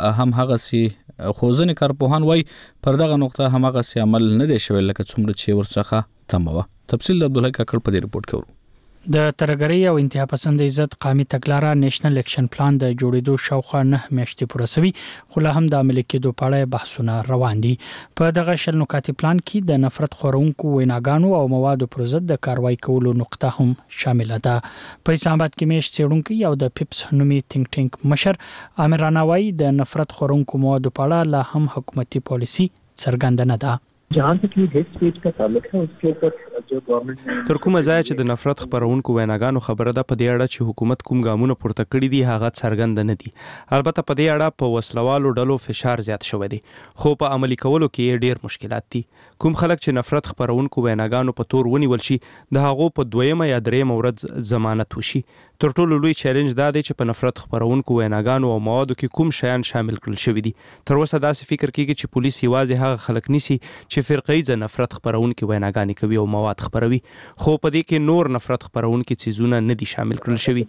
وایي پر دغه نقطه هم هغه سي عمل نه دی شوی لکه څومره چې ورڅخه تمه و. تفصیل د عبدالله کاکړ په دې رپورت کې ورو. د ترګری او انتها پسندۍ ضد قومي تګلارې نېشنل اکشن پلان د جوړېدو شاوخوا 9 میاشتې پوره شوی خو لا هم د عملي کېدو په اړه بحثونه روان دي. په دغه شل نکاتي پلان کې د نفرت خورونکو ویناګانو او موادو پر ضد د کاروایی کولو نقطه هم شامل ده. په اسلام آباد کې میش څېړونکو او د پیپس نومي تینک ټینک مشر عامر راناوی د نفرت خورونکو موادو په اړه لا هم حکومتي پالیسی څرګنده نه ده. जहाँ तक ये हेट स्पीच का ताल्लुक है उसके ऊपर जो government تر کومه ځای چې د نفرت خبرونکو ویناګانو خبره ده په دې اړه چې حکومت کوم ګامونه پورته کړی دي هغه څرګند نه دي. البته په دې اړه په وسلوالو ډلو فشار زیات شوی دی خو په عملي کولو کې ډیر مشکلات دي. کوم خلک چې نفرت خبرونکو ویناګانو په تور ونیول شي د هغو په 2 یا 3 ورځ ضمانت وشي. تر ټولو لوی چیلنج دا دی چې په نفرت خبرونکو ویناګانو او موادو کې کوم شیان شامل کړل شوی دي. تر اوسه داسې فکر کیږي چې پولیس یوازې هغه خلک نیسي چې فرقه‌ایزه نفرت خبرونکو ویناګانې کوي او مواد خبروي خو په دې کې نور نفرت خبرونکو چیزونه نه دي شامل کړل شوی.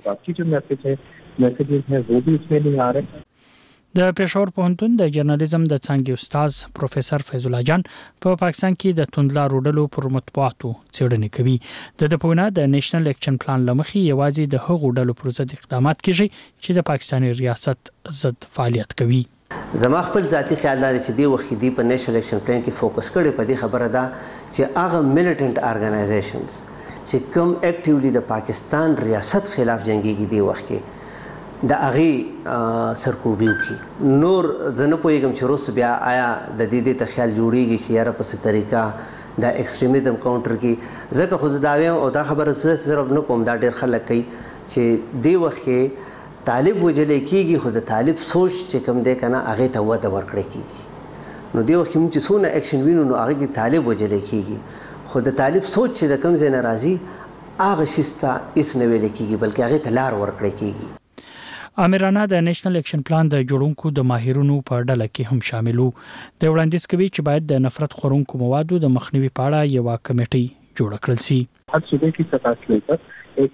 د پېښور پوهنتون د جرنالیزم د څانګې استاد پروفیسور فیض الله جان په پاکستان کې د توندلارو ډلو پر مطبوعاتو څېړنې کوي. د پوهنه د نېشنل اکشن پلان لمخې یوازې د هغو ډلو پر ضد اقدامات کیږي چې د پاکستاني ریاست ضد فعالیت کوي. زما خپل ذاتی خیال دی چې دی وخت دی په نېشنل اکشن پلان کې فوکس کړي په دې خبره ده چې هغه میلیټنټ ارګنایزیشنز چې کوم اکټیولی د پاکستان ریاست خلاف جنگيږي دی وخت کې د اغي سرکوبیو کی نور زنه پویګم چې روس بیا آیا د دې ته خیال جوړیږي چې یاره په څه طریقه د ایکستریمیزم کاونټر کی ځکه خو زداوی او دا خبره صرف نه کوم دا ډیر خلک کوي چې دی وخت طالب وجلې کیږي خو د طالب سوچ چې کوم دی کنه هغه ته وده ورکړي کیږي نو دی وخت چې سونه اکشن وینو نو هغه کې طالب وجلې کیږي خو د طالب سوچ چې د کوم ځای ناراضي هغه شستا اس نه ویل کیږي بلکې هغه ته لار ورکړي کیږي. امیرانه د نېشنل اکشن پلان د جوړونکو د ماهرونو په ډله کې هم شاملو. د وړاندیز کوي چې باید د نفرت خورونکو موادو د مخنیوي په اړه یو کمیټه جوړ کړل شي. هر صوبې کې ستاسو لپاره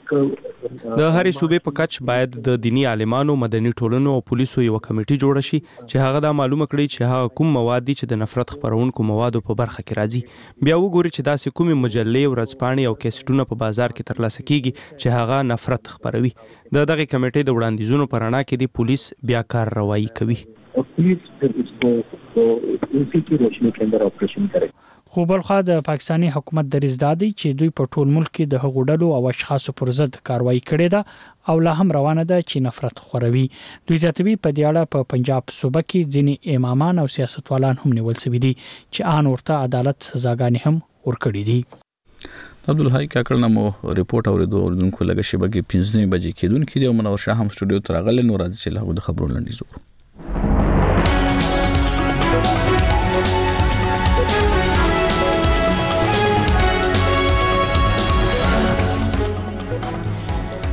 د هرې صوبې په کچ باید د دینی عالمانو مدني ټولنو او پولیسو یو کمیټه جوړ شي چې هغه دا معلومه کړي چې هغه کوم مواد دي چې د نفرت خبرونکو موادو په برخه کې راځي. بیا وګوري چې داسې کومې مجلې ورځپاڼې او کیسټونه په بازار کې ترلاسه کیږي چې هغه نفرت خبروي. د دغه کمیټې د وړاندیزونو پر اړه کې د پولیس بیا کارروايي کوي. پولیس په اسی کی روشنی کې اندر اپریشن کوي. خو بلخوا د پاکستانی حکومت دریځ دادی چې دوی په ټول ملک کې د هغو ډلو او اشخاصو پر ضد کاروایی کړې ده او لا هم روانه ده چې نفرت خوروي. دوی زیاتوي په دې اړه په پنجاب صوبه کې ځینې امامان او سیاستوالان هم نیول شوي دي چې ان ورته عدالت سزاګانې هم ورکړي دي. عبدالحی کاکړ نمو ریپورت اوریدو اوردونکو لګه شبکې 15 بجې کېدونکې دی او منور شاه هم سټوډیو ته راغلی نو راځي چې له خبرونو لنډیز وکړو.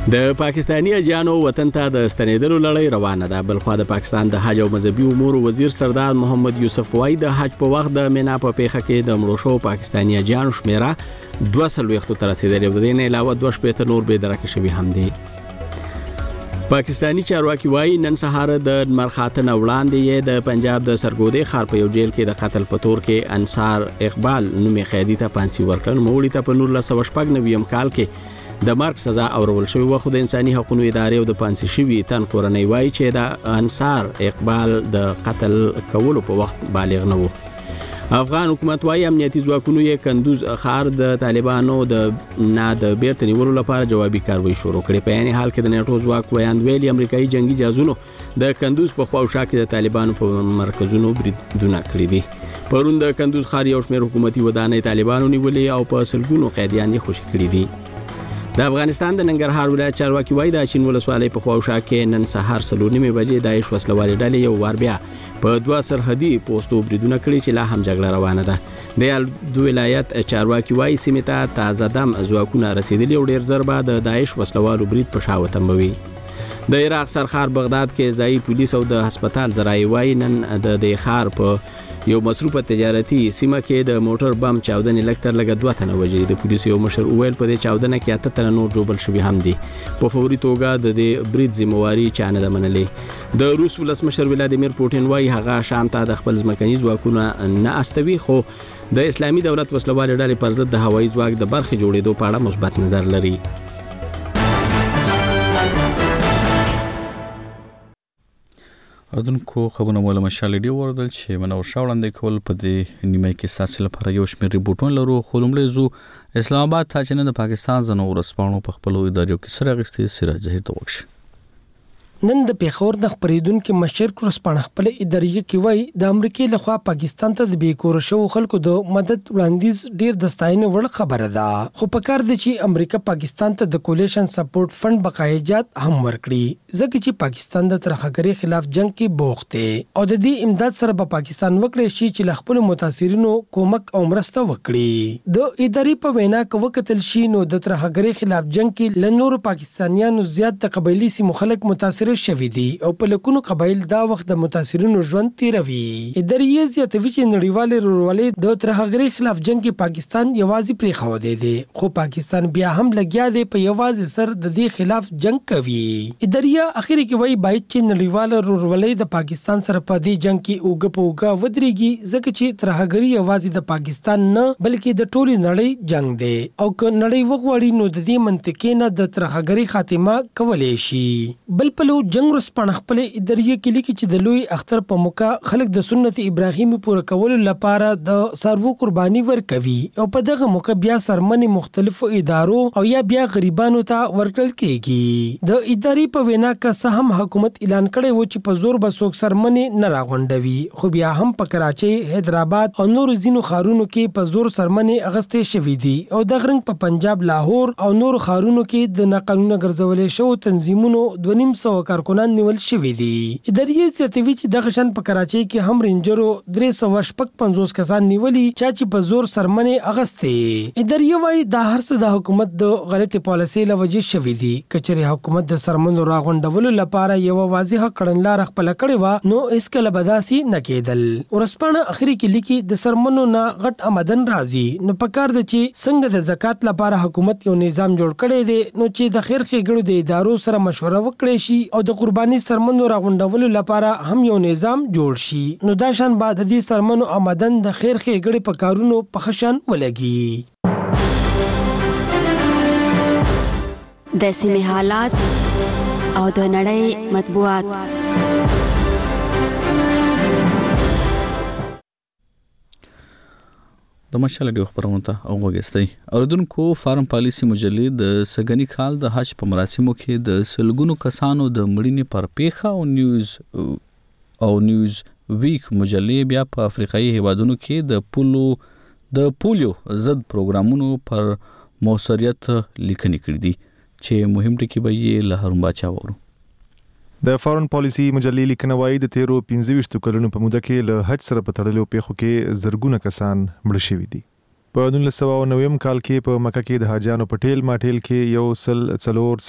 د پاکستانی اجانو وطن ته د ستنېدلو لړۍ روانه ده. بلخوا د پاکستان د حج او مذهبي امور وزیر سردار محمد یوسف وای د حج په وخت د مینا په پیښه کې د مړو شو پاکستانی اجانو شمیره 240 ته رسیدلې و. د نه علاوه 2 نور به درکه شوی هم دي. پاکستانی چارواکي وای نن سهار د مرخاتن وړاندې د پنجاب د سرګودې خار په یو جیل کې د قتل په تور کې انصار اقبال نومي قیدی ته پانسي ورکړ. موړی ته په 1999 کال کې د مرګ سزا اورول شوی و. خو د انساني حقوقو ادارې او د پانسي شوی تن کورنۍ وای چې د انصار اقبال د قتل کولو په وخت بالغ نه و. افغان حکومت وايي امنیتي ځواکونو یې کندوز ښار د طالبانو د بیرته نیولو لپاره جوابي کاروي شروع کړې. په یعنی حال کې د نیټو ځواک ویاندویل امریکایي جنگي جهازونو د کندوز په خواوشا کې د طالبانو په مرکزونو بریدونه کړې دي. پرون د کندوز ښار یو شمېر حکومتي ودانۍ طالبانو نیولې او په سلګونو قیدیان یې خوشي کړي دي. د افغانستان د ننګرهار ولایت چارواکي وایي د اچین ولسوالۍ په خواوشا کې نن سهار 3:30 بجې داعش وسلوالې ډلې یو وار بیا په 2 سرحدي پوسټو بریدونه کړي چې لا هم جګړه روانه ده. د ولایت چارواکي وایي سیمه ته تازه دم ځواکونه رسیدلي او ډیر زر به د داعش وسلوالو برید په شاوه تموي. د عراق سرخار بغداد کې ځایي پولیس او د هسپتال ذرایع وایي نن د ښار په یو مصروفه تجارتي سیمه کې د موټر بم چاودنې لکتر لګه 2 تنه وژلي. د پولیسو یو مشر وویل په دې چاودنه کې 8 تنه نور جوړل شوي هم دي. په فوري توګه د دې برید ذمہواری چا نه ده منلې. د روس ولسمشر ولادیمیر پوتین وایي هغه شام ته د خپل ځمکني ځواکونه نه استوي خو د اسلامي دولت وسلوال ډلې پر ضد د هوایي ځواک د برخې جوړېدو په اړه مثبت نظر لري. اردوونکو خبرونه مولا مشال دی وردل چې منور شاوړاندې کول په دې نیمه کې ساسي لپاره یو شمېر ریپورتونه لرو. خو لومړی زو اسلام آباد ته چې د پاکستان ځنو ورسپانو په خپل ادارو کې سره غستې سراج ظهیر ته وښه. نن د پیښور د خبرېدونکو مشر کورسپانډ خپل ادارې کې وای د امریکای لخوا پاکستان ته د بیکور شو خلکو د مدد وړاندیز ډیر د ستاینې وړ خبره ده. خو په کار دی چې امریکا پاکستان ته د کولیشن سپورټ فند بقایجات هم ورکړي ځکه چې پاکستان د ترهګرۍ خلاف جنگ کې بوخت دی او د دې امداد سره به پاکستان وکړي شي چې خپل متاثرینو کومک او مرسته وکړي. د ادارې په وینا کې وکتل شي نو د ترهګرۍ خلاف جنگ کې لنور پاکستانیانو زیات د قبایلی سیمو خلک متاثر شوی دي او په لکونو قبایل دا وخت د متاثرینو ژوند تیروي. ادارې زیاتوي چې نړیوال رورولې د ترهګرۍ خلاف جنگ کې پاکستان یوازې پرې خو دی خو پاکستان بیا هم لګیا دی په یوازې سر د دې خلاف جنگ کوي. ادارې اخر کې وایي باید چې نړیوال رورولې د پاکستان سره په دې جنگ کې اوګه په اوګه ودرېږي ځکه چې ترهګرۍ یوازې د پاکستان نه بلکې د ټولې نړۍ جنگ دی او که نړۍ وغواړي نو د دې منطقې نه د ترهګرۍ خاتمه کولای شي. بل په جنگ رسپانه خپل ادارې کې لیکي چې د لوی اختر په موقع خلک د سنت ابراهیمي پوره کولو لپاره د سارو قرباني ورکوي او په دغه موقع بیا سرمنې مختلفو ادارو او یا بیا غریبانو ته ورکړل کیږي. د ادارې په وینا که هم حکومت اعلان کړی و چې په زور به څوک سرمنې نه راغونډوي خو بیا هم په کراچۍ حیدرآباد او نور ځینو ښارونو کې په زور سرمنې اغستې شوې دي او د غرنګ په پنجاب لاهور او نور ښارونو کې د ناقانونه ګرځولې شو تنظیمونو 250 کارکونان نیول شوی دي. ادارې زیاتوي چې د غشن په کراچۍ کې هم رینجرو 355 کسان نیولي چې په زور سرمنې اغستې. ادارې وایي دا هر څه د حکومت د غلطي پالیسۍ لوجې شوی دي. کچره حکومت د سرمنو راغونډولو لپاره یو واضحه کړنلار خپل کړې و نو اسکل بداسي نه کېدل. ورسپانه اخري کې لیکي د سرمنو نه غټ آمدن راځي نو پکار د چې څنګه د زکات لپاره حکومت یو نظام جوړ کړی دی نو چې د خیر ښېګړو د ادارو سره مشوره وکړي شي او د قرباني سرمنو راغونډولو لپاره هم یو نظام جوړ شي نو دا شان بعد د سرمنو آمدن د خیر ښېګړې په کارونو په خشن ولګي. د سیمې حالات او د نړۍ مطبوعات. د مشال ډیو خبرونه ته او وګستئ. اردوونکو فارم پالیسی مجلې د سګنی کال د حج په مراسمو کې د سلګونو کسانو د مړینې پر پیښه او نیوز ویک مجلې بیا په افریقایي هیوادونو کې د پولیو ضد پروګرامونو پر موثریت لیکنې کړې دي چې مهم ټکي به یې له هارون باچا وورو. د فارن پالیسی مجلې لیکنه وایي د تیرو 15 کلونو په موده کې له حج سره په تړلو پیښو کې زرګونه کسان مړ شوي دي. په 1990 کال کې په مکه کې د حاجیانو په ټیل ماټیل کې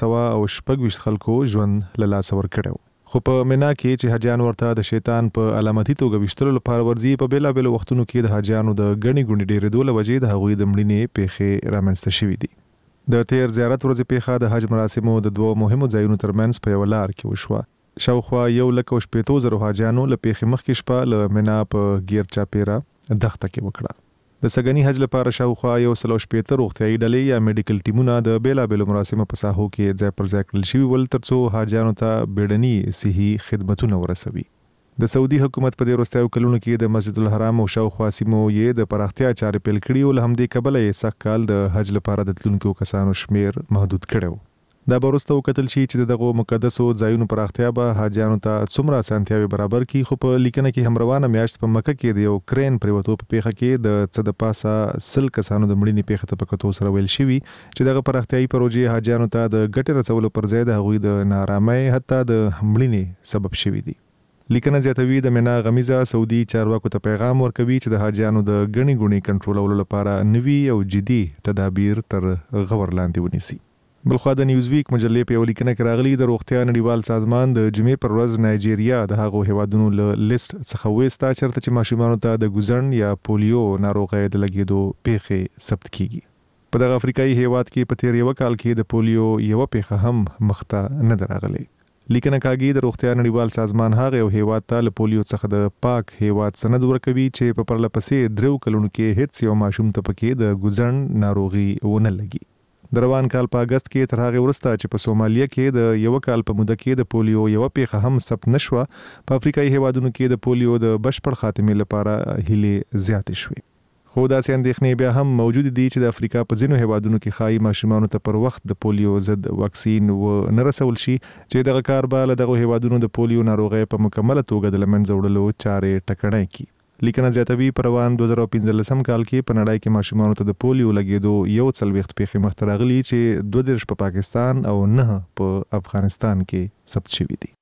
1,426 خلکو ژوند له لاسه ورکړی. خو په مینا کې چې حاجیان ورته د شیطان په علامتي توګه وشتلو لپاره ورځي، په بیلابېلو وختونو کې د حاجیانو د ګڼې ګوڼې ډېرېدو له وجې د هغوی د مړینې پیښې رامنځته شوي دي. د تیر زیارت ورځې پیښه د حج مراسمو د 2 مهمو ځایونو ترمنځ په یو لار کې وشوه. شاوخوا 1,80,000 حاجیانو له پیښې مخکې شپه له مینا په ګیر چاپیره دښته کې وکړه. د سګنی حج لپاره شاوخوا 180 روغتیايي ډلې یا میډیکل ټیمونه د بیلابېلو مراسمو په ساحو کې ځای پر ځای کړل شوي ول ترڅو حاجیانو ته بیړني صحي خدمتونه ورسوي. د سعودي حکومت په دې وروستیو کلونو کې د مسجد الحرام او شاوخوا سیمو یې د پراختیا چارې پیل کړي او له همدې کبله یې سږ کال د حج لپاره د تلونکو کسانو شمیر محدود کړی و. دا به وروسته وکتل شي چې دغه مقدسو ځایونو پراختیا به حاجیانو ته څومره اسانتیاوې برابر کړي. خو په لیکنه کې هم روانه میاشت په مکه کې د یو کرین پریوتو په پیښه کې د څه د پاسه 100 کسانو د مړینې پیښه ته په کتو سره ویل شوي چې دغه پراختیايي پروژې حاجیانو ته د ګټې رسولو پر ځای د هغوی د نارامۍ حتی د مړینې سبب شوي دي. لیکنه زیاتوي د مینا غمیزه سعودي چارواکو ته پیغام ورکوي چې د حاجیانو د ګڼې ګوڼې کنټرولولو لپاره نوي او جدي تدابیر تر غور لاندې ونیسي. بلخوا د نیوزویک مجلې په یو لیکنه کې راغلي د روغتیا نړیوال سازمان د جمعې پر ورځ نایجیریا د هغو هیوادونو له لیست څخه وېستا چېرته چې ماشومانو ته د ګوزڼ یا پولیو ناروغۍ د لګېدو پیښې ثبت کیږي. په دغه افریقایي هیواد کې په تیر یو کال کې د پولیو یو پیښه هم مخته نه راغلې. لیکنه کاږي د روغتیا نړیوال سازمان هغه یو هیواد ته له پولیو څخه د پاک هیواد سند ورکوي چې په پرلپسې 3 کلونو کې هیڅ یو ماشوم ته پکې د ګوزڼ ناروغي ونه لګي. د روان کال په اگست کې تر هغه وروسته چې په سومالیا کې د یو کال په موده کې د پولیو یو پیښه هم ثبت نشوه، په افریقایي هیوادونو کې د پولیو د بشپړ خاتمې لپاره هیلې زیاتې شوې. خو داسې اندېښنې بیا هم موجود دي چې د افریقا په ځینو هیوادونو کې ښایي ماشومانو ته پر وخت د پولیو ضد واکسین ونه رسول شي چې دغه کار به له دغه هیوادونو د پولیو ناروغۍ په مکمله توګه د له منځه وړلو چارې ټکنۍ کړي. لیکنه زیاتوي په روان 2015 کال کې په نړۍ کې ماشومانو ته د پولیو لګېدو 140 پیښې مخته راغلي چې 22 په پاکستان او 9 په افغانستان کې ثبت شوي دي.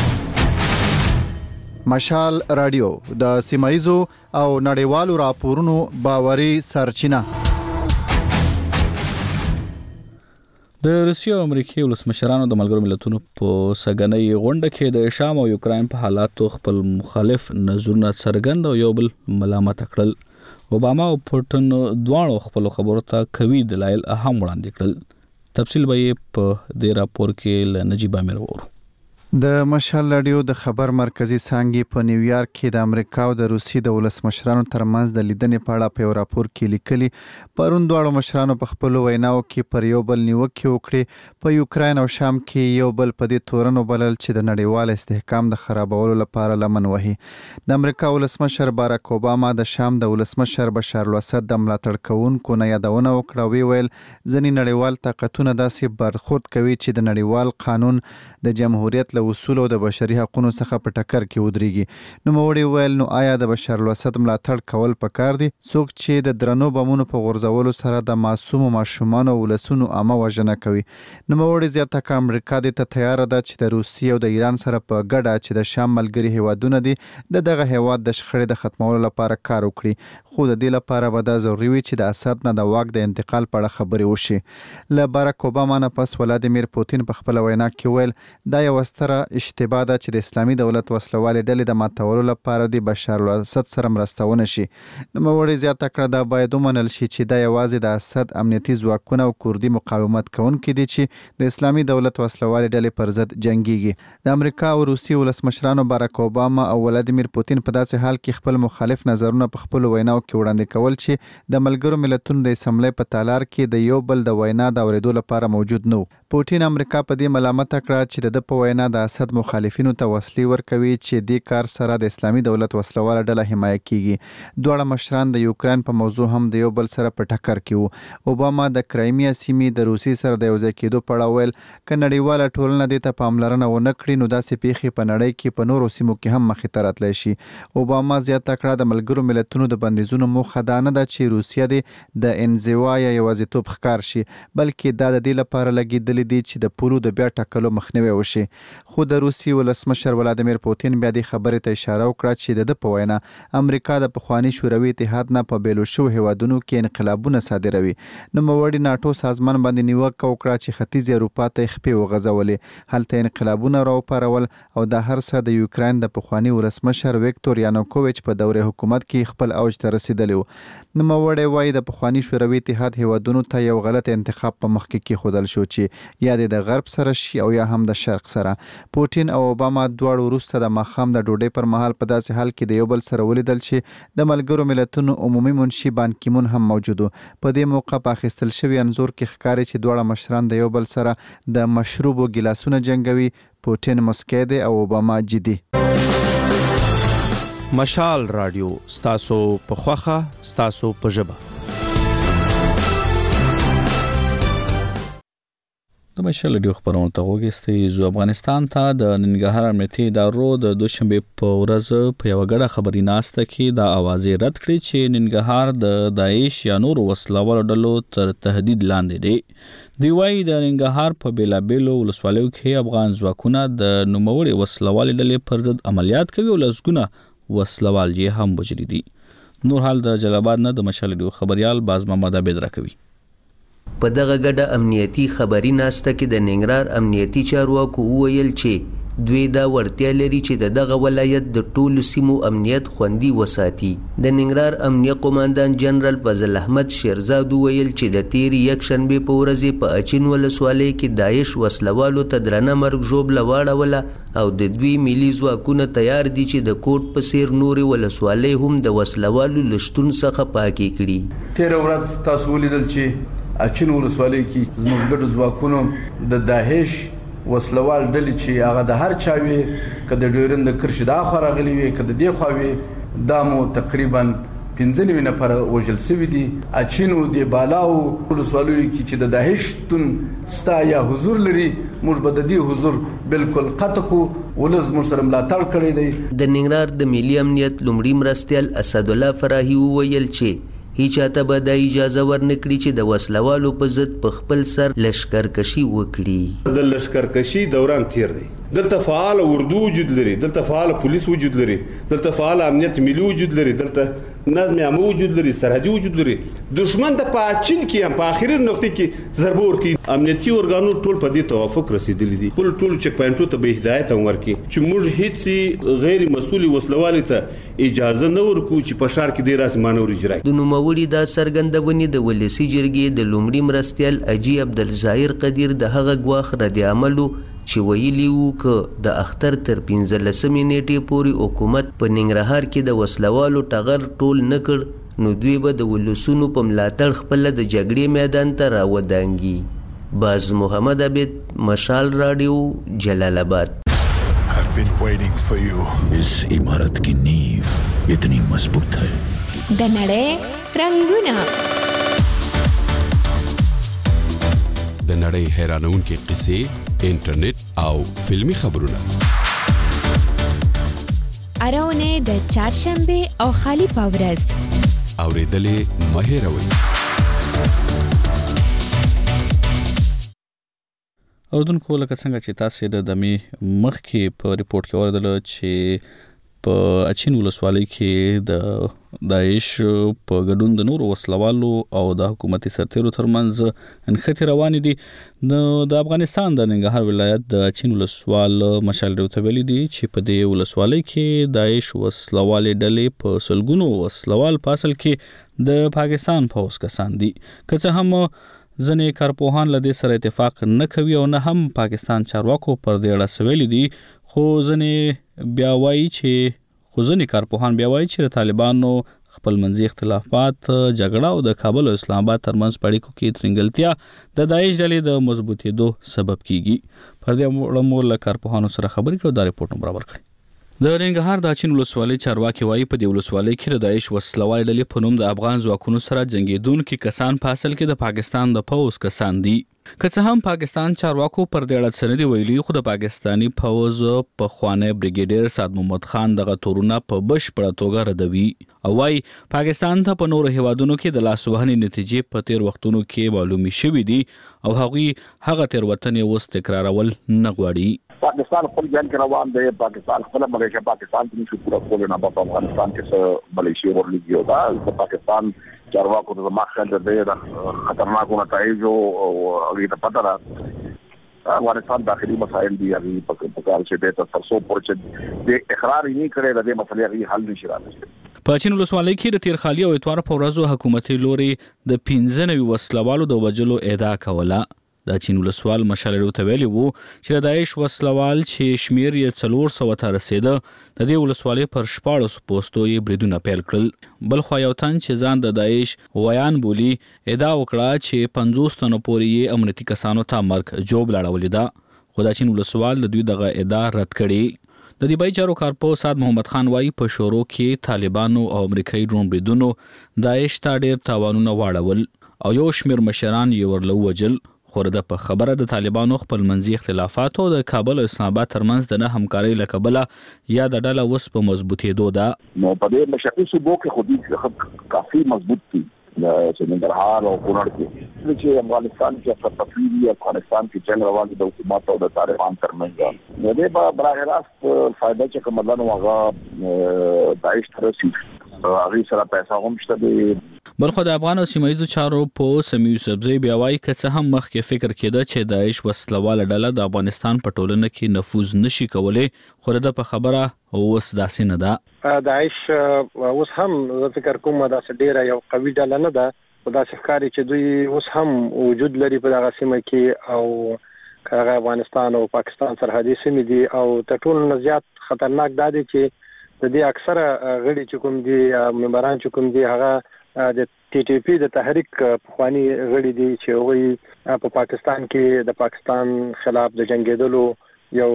مشال رادیو د سیمایزو او نړیوالو راپورونو باوري سرچینه. د روسیې او امریکای ولسمشرانو د ملګرو ملتونو په سګنۍ غونډه کې د شام او یوکرين په حالاتو خپل مخالف نظرونه څرګند او یو بل ملامت کړل. اوباما او پوټن دواړو خپل خبرو ته قوي دلایل هم وړاندې کړل. تفصیل به په دې راپور کې ل نجیب امیر وورو. د مشال رادیو د خبر مرکزی څانګې په نیویارک کې د امریکا او د روسیې د ولسمشرانو ترمنځ د لیدنې په اړه په یو راپور کې لیکلي پرون دواړو مشرانو په خپل ویناو کې پر یو بل نیوکې وکړې. په یوکرين او شام کې یو بل په دې تورن وبلل چې د نړیوال استحکام د خرابولو لپاره لمن وهي. د امریکا ولسمشر باراک اوباما د شام د ولسمشر بشار الاسد د ملاتړ کوونکو نه یادونه وکړه. ویل ځینې نړیوال طاقتونه داسې برخورد کوي چې د نړیوال قانون د جمهوریت له اصول او د بشري حقوقو څخه په ټکر کې ودرېږي. نو موري ویل نو آیا د بشار الاسد ملاتړ کول پکار دي؟ څوک چې د درنو بمونو په غورځولو سره د معصوم ماشومان او ولسونو عامه وژنه کوي. نو موري زیاته ک امریکا د ته تیار ده چې د روسیې او د ایران سره په ګډه چې د شام ملګری هیوادونه دي دغه هیواد د شخړې د ختمولو لپاره کار وکړي. خو د دې لپاره به دا ضروري وي چې د اسد نه د واک د انتقال په اړه خبرې وشي. له باراک اوباما نه پس ولادیمیر پوتین په خپل وینا کې ویل دا یو ستره اشتباه ده چې د اسلامي دولت وسلوالې ډلې د ماتولو لپاره د بشار الاسد سره مرستونه شي. نو موري زیاته کړه دا باید ومنل شي چې دا یوازې د اسد امنیتي ځواکونه او کوردي مقاومت کوونکي دي چې د اسلامي دولت وسلوالې ډلې پر ضد جنگيږي. د امریکا او روسیې ولسمشرانو باراک اوباما او ولادیمیر پوتین په داسې حال کې خپل مخالف نظرونه په خپل ویناو کې وړاندې کول چې د ملګرو ملتونو د اسمبلی په تالار کې د یو بل د وینا د اوریدو لپاره موجود نو. پوتین امریکا په دې ملامت کړه چې د په وینا د اسد مخالفینو ته وسلې ورکوي چې د کار سره د اسلامي دولت وسلواله ډله حمایه کیږي. دوه مشران د یوکرين په موضوع هم د یو بل سره په ټکر کې وو. اوباما د کرایمیا سیمې د روسي سره د یوځای کېدو په اړه ویل ک نړیواله ټولنه د ته پاملرنه ونه کړي نو داسې پیښې په نړۍ کې په نورو سیمو کې هم مخې ته راتلی شي. اوباما زیاته کړه د ملګرو ملتونو د بندیزونو موخه دا نه ده چې روسیه د انزوا یا یوازیتوب ښکار شي بلکې دا د دې لپاره لګیدلې غورځېدلې دي چې د پولو د بیا ټاکلو مخنیوی وشي. خو د روسي ولسمشر ولادیمیر پوتین بیا د خبرې ته اشاره وکړه چې د په وینا امریکا د پخواني شوروي اتحاد نه په بیلو شوو هیوادونو کې انقلابونه صادروي. نوموړي ناټو سازمان باندې نیوکه وکړه چې ختیځ اروپا ته خپې وغځولې، هلته انقلابونه راوپارول او دا هر څه د یوکراین د پخواني ولسمشر ویکتور یانوکوویچ په دوره حکومت کې خپل اوج ته رسیدلی و. نوموړی وایي د پخواني شوروي اتحاد هیوادونو ته یو غلط انتخاب په مخ کې کېښودل شو چې یا د غرب سره شي او یا هم د شرق سره. پوټین او اوباما دواړو وروسته د ماښام د ډوډۍ پر مهال په داسې حال کې د یو بل سره ولیدل چې د ملګرو ملتونو عمومي منشي بان کی مون هم موجود و. په دې موقع په اخیستل شوي انځور کې ښکاري چې دواړه مشران د یو بل سره د مشروبو ګیلاسونه جنګوي. پوټین مسکی دی او اوباما جدي. مشال رادیو ستاسو په خوخه ستاسو په ژبه. د مشال رادیو خبرونه ته وګورئ. زو افغانستان ته د ننګرهار امنیتي ادارو د دوشنبه په ورځ په یو غړه خبري ناسته کې د اوازې رد کړې چې ننګرهار د داعش یا نور وسلوالو ډلو تر تهدید لاندې دی. دی وايي د ننګرهار په بیلابیلو ولسوالیو کې افغان ځواکونه د نوموړي وسلوالې ډلې پر ضد عملیات کوي او لسګونه وسلوال یې هم وژلي دي. نور حال د جلال آباد نه د مشال رادیو خبريال باز محمد عبید راکوي. په دغه ګډه امنیتي خبري ناسته کې د ننګرهار امنیتي چارواکو وویل چې دوی دا ورتیا لري چې دغه ولایت د ټولو سیمو امنیت خوندي وساتي. د ننګرهار امنیه قوماندان جنرال فضل احمد شیرزاد ویل چې د تیر یکشنبه په ورځ په اچین ولسوالۍ کې داعش وسلوالو ته درنه مرګ ژوبله واړوله او د دوی ملي ځواکونه تیار دي چې د کوټ په څیر نورې ولسوالۍ هم د وسلوالو له شتون څخه پاکې کړي. تیر ورځ تاسو ولیدل چې اچین ولسوالۍ کې زموږ ګډو ځواکونو د داعش وسلوال ډلې چې هغه د هر چا وي که د ډیورند د کرښې د اخوا راغلي وي که د دې خوا وي دا مو تقریبا 15 نفر وژل شوي دي. اچینو د بالاو ولسوالیو کې چې د داعش شتون ستا یا حضور لري موږ به د دې حضور بالکل قطع کړو. ولس موږ سره ملاتړ کړی دی. د ننګرهار د ملي امنیت لومړي مرستیال اسدالله فراهي وویل چې هیچا ته به دا اجازه ورنکړي چې د وسلوالو په ضد په خپل سر لشکرکشي وکړي. د لشکرکشي دوران تیر دی. دلته فعال اردو وجود لري، دلته فعال پولیس وجود لري، دلته فعال امنیت ملي وجود لري، دلته نظم عام وجود لري، سرحدي وجود لري. دشمن د پاچین کې هم په اخیری نقطه کې ضربه ورکړي. امنیتي ارګانو ټول په دې توافق رسیدلی دي. ټول چک پوینټو ته به هدایت ورکړي چې موږ هیڅ غیر مسؤل وسلوال ته اجازه نه ورکو چې په شهر کې د راس مانور اجرا. د نوموړي دا څرګندونې د ولسی جرګې د لومړي مرستیال اجي عبدالظاهر قدیر د هغه ګواخ رد عملو چې ویلي وو که د اختر تر 15 نیټې پورې حکومت په ننګرهار کې د وسلوالو ټغر ټول نه کړ نو دوی به د ولسونو په ملاتړ خپل د جګړې میدان ته راودانګي. باز محمد عبید، مشال رادیو، جلال آباد. I've been waiting for you. इस इमारत की नींव इतनी मजबूत है. د نړۍ رنگونه د نړۍ حیرانونکې قصې، انټرنیټ او فلمی خبرونه اراونه د چهارشنبه او خالی پاورز اوریدلې مهیروي. اردوونکو لکه څنګه چې تاسو د دمي مخکې په ریپورت کې اوریدل چې په اچین ولسوالۍ کې د داعش په ګډون د نورو وسلوالو او د حکومتي سرتیرو ترمنځ انخته روان دي. د افغانستان د ننګرهار ولایت د اچین ولسوال مشال رادیو ویلي دي چې په دې ولسوالۍ کې داعش وسلوال ډلې په سلګونو وسلوال په اصل کې د پاکستان فوج کسان دي. که څه هم ځنې کارپوهان له دې سره اتفاق نه کوي او نه هم پاکستان چارواکو پر دې اړه سویلي دي، خو ځنې کارپوهان بیا وایي چې طالبانو خپل منځي اختلافات، جګړه او د کابل او اسلام آباد ترمنځ اړیکو کې ترنګلتیا د داعش ډلې د مضبوطېدو سبب کیږي. پر دې اړه مو له کارپوهانو سره خبرې کړو. دا ریپورت برابر کړی. د ننګرهار د اچین ولسوالۍ چارواکي وایي په دې ولسوالۍ کې د داعش وسلوال ډلې په نوم د افغان ځواکونو سره جنگیدونکي کسان په اصل کې د پاکستان د پوځ کسان دي. که څه هم پاکستان چارواکو پر دې اړه څه نه دي ویلي، خو د پاکستاني پوځ پخوانی بریګیډیر سعد محمد خان دغه تورونه په بشپړه توګه ردوي او وايي پاکستان ته په نورو هیوادونو کې د لاس وهنې نتیجې په تیر وختونو کې معلومي شوې دي او هغوی هغه تېروتنې اوس تکرارول نه غواړي. پاکستان خپل ځان کې روان دی، پاکستان خپل ملیشه پاکستان کې نشي پوره کولای، نه په افغانستان کې څه ملیشه ورلګي او دا پاکستان چارواکو د مخکې د خطرناکو نتایجو او هغه ته پته ده افغانستان داخلي مسایل دي، هغه په کار چې د ترسو پرچ د اقرار نه کړي د مسلې هغه حل نشي راځي. په چین ولسوالۍ کې د تیر خالي او اتوار په ورځو حکومتي لوري د 15 وسلوالو د وجلو ادعا کوله. د چین ولسوال مشالړو ته ویلي وو چې د داعش وسلوال چې شمیر یې 400 ته رسیده د دې ولسوالۍ پر 14 پوسټو یې بریدونه پیل کړل. بل خو یو تن چې ځان د داعش ویان بولی ادعا وکړه چې 50 تنو پورې یې امنیتي کسانو ته مرګ جوب لاړولې ده، خو د چین ولسوال د دوی دغه ادعا رد کړي. د دبي چارو کارپو سعد محمد خان وايي په شورو کې طالبانو او امریکایي ډرون بریدونو داعش ته ډېر تاوانونه واړول او یو شمیر مشران یې ورلو وجل. خو د په خبره د طالبانو خپل منځي اختلافات او د کابل او اسلام آباد ترمنځ د نه همکارۍ له کبله یا د ډله اوس په مضبوطېدو ده. نو په دې مشرقي صوبو کې خو کافي مضبوط دي چې ننګرهار او کونړ کې چې افغانستان کې تفصیلي افغانستان کې جنگ روان دي د حکومت او د طالبان ترمنځ. نو دې په براه راست فائدہ چې کومه هغه داعش ترسي هغه سره پیسې هم شته دي. بلخو د افغان او سیمایي چارو په سمیع یوسفزئی بیا وایي که څه هم مخکې فکر کېده چې داعش وسلواله ډله د افغانستان په ټولنه کې نفوذ نشي کولی، خو د په خبره اوس داسې نه ده. داعش اوس هم زه فکر کوم داسې ډیره یو قوي ډله نه ده، خو داسې ښکاري چې دوی اوس هم وجود لري په دغه سیمه کې او هغه افغانستان او پاکستان سرحدي سیمې دي او تر ټولو نه زیات خطرناک دا دی چې د دې اکثره غړي چې کوم دي ممبران چې کوم دي هغه د ټي ټي پی د تحریک پخوانی غړي دي چې هغوی په پاکستان کې د پاکستان خلاف د جنگیدلو یو